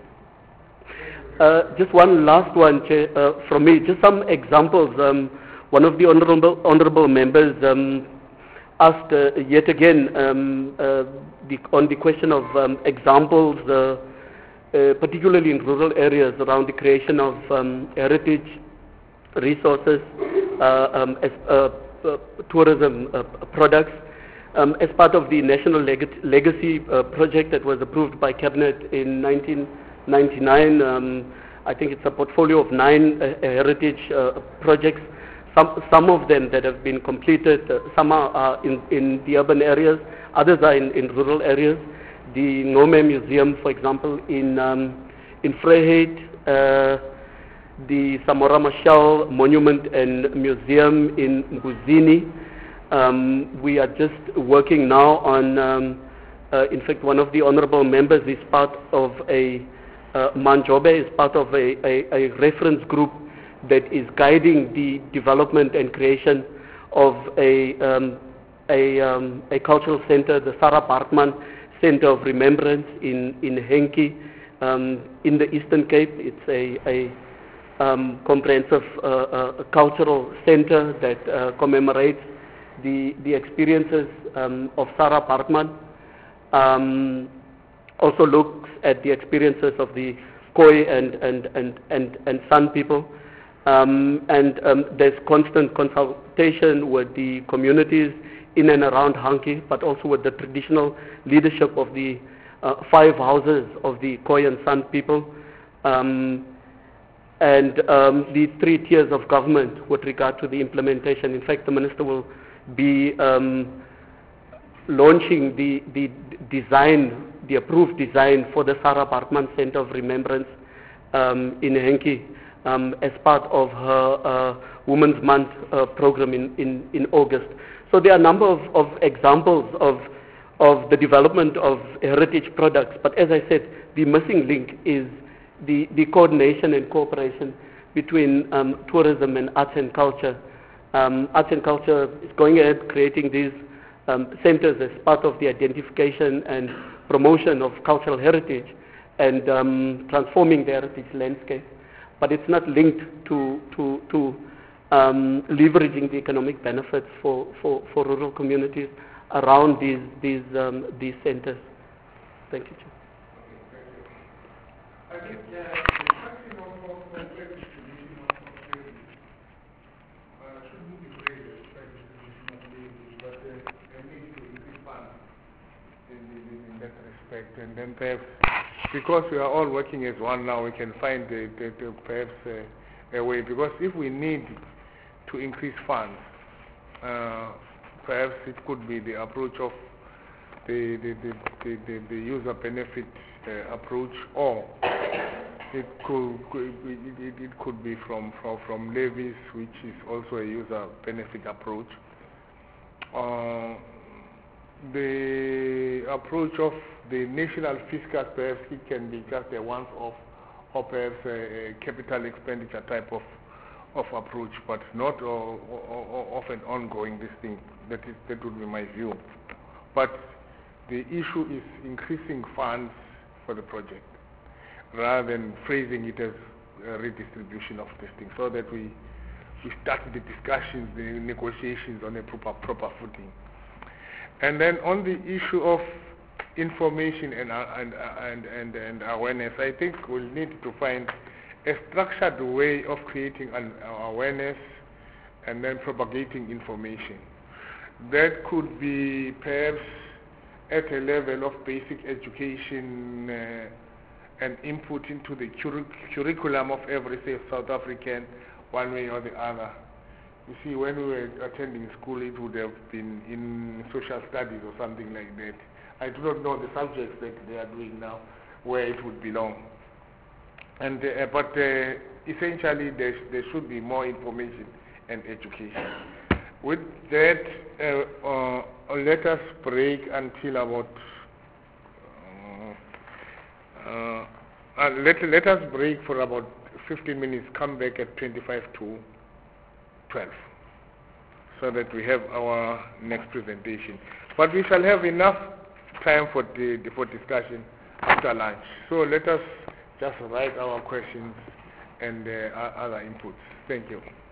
Uh, just one last one, Chair, uh, from me. Just some examples. Um, one of the honourable honourable members um, asked uh, yet again um, uh, the, on the question of um, examples, uh, uh, particularly in rural areas, around the creation of um, heritage resources uh, um, as uh, uh, tourism uh, products. Um, as part of the National Leg- Legacy uh, project that was approved by Cabinet in nineteen ninety-nine, um, I think it's a portfolio of nine uh, heritage uh, projects. Some, some of them that have been completed, uh, some are, are in, in the urban areas, others are in, in rural areas. The Nome Museum, for example, in, um, in Vryheid, uh, the Samora Machel Monument and Museum in Nguzini. Um, we are just working now on, um, uh, in fact, one of the honourable members is part of a, uh, Manjobe is part of a, a, a reference group that is guiding the development and creation of a, um, a, um, a cultural center, the Sarah Parkman Center of Remembrance in, in Henki, um, in the Eastern Cape. It's a, a um, comprehensive uh, uh, cultural center that uh, commemorates the, the experiences um, of Sarah Parkman. Um, also looks at the experiences of the Khoi and, and, and, and, and San people. Um, and um, there's constant consultation with the communities in and around Hanki, but also with the traditional leadership of the uh, five houses of the Khoi and San people. Um, and um, the three tiers of government with regard to the implementation. In fact, the Minister will be um, launching the, the design, the approved design for the Sarah Parkman Center of Remembrance um, in Henki um, as part of her uh, Women's Month uh, program in, in, in August. So there are a number of, of examples of, of the development of heritage products, but as I said, the missing link is the, the coordination and cooperation between um, tourism and arts and culture. Um, arts and culture is going ahead creating these um, centers as part of the identification and promotion of cultural heritage and um, transforming the heritage landscape. But it's not linked to, to, to um, leveraging the economic benefits for, for, for rural communities around these, these, um, these centers. Thank you, Chair. I think uh, the question of fair distribution of slavery uh, shouldn't be raised as fair distribution of slavery, but uh, there needs to increase funds in, in, in that respect. And then perhaps, because we are all working as one now, we can find the, the, the perhaps uh, a way. Because if we need to increase funds, uh, perhaps it could be the approach of the, the, the, the, the, the user benefit uh, approach, or it could, it, it, it could be from, from, from levies, which is also a user benefit approach. Uh, the approach of the national fiscal, perhaps it can be just a once-off, or perhaps a, a capital expenditure type of, of approach, but not uh, of an ongoing this thing. That is, that would be my view. But the issue is increasing funds for the project, rather than phrasing it as a redistribution of this thing, so that we we start the discussions, the negotiations on a proper proper footing. And then on the issue of information and uh, and, uh, and and and awareness, I think we'll need to find a structured way of creating an awareness and then propagating information. That could be perhaps at a level of basic education uh, and input into the curric curriculum of every say, South African, one way or the other. You see, when we were attending school, it would have been in social studies or something like that. I do not know the subjects that they are doing now, where it would belong. And uh, but uh, essentially there, sh there should be more information and education. With that, uh, uh, let us break until about uh, uh, uh, let, let us break for about fifteen minutes, come back at twenty-five to twelve, so that we have our next presentation. But we shall have enough time for, the, for discussion after lunch. So let us just write our questions and uh, other inputs. Thank you.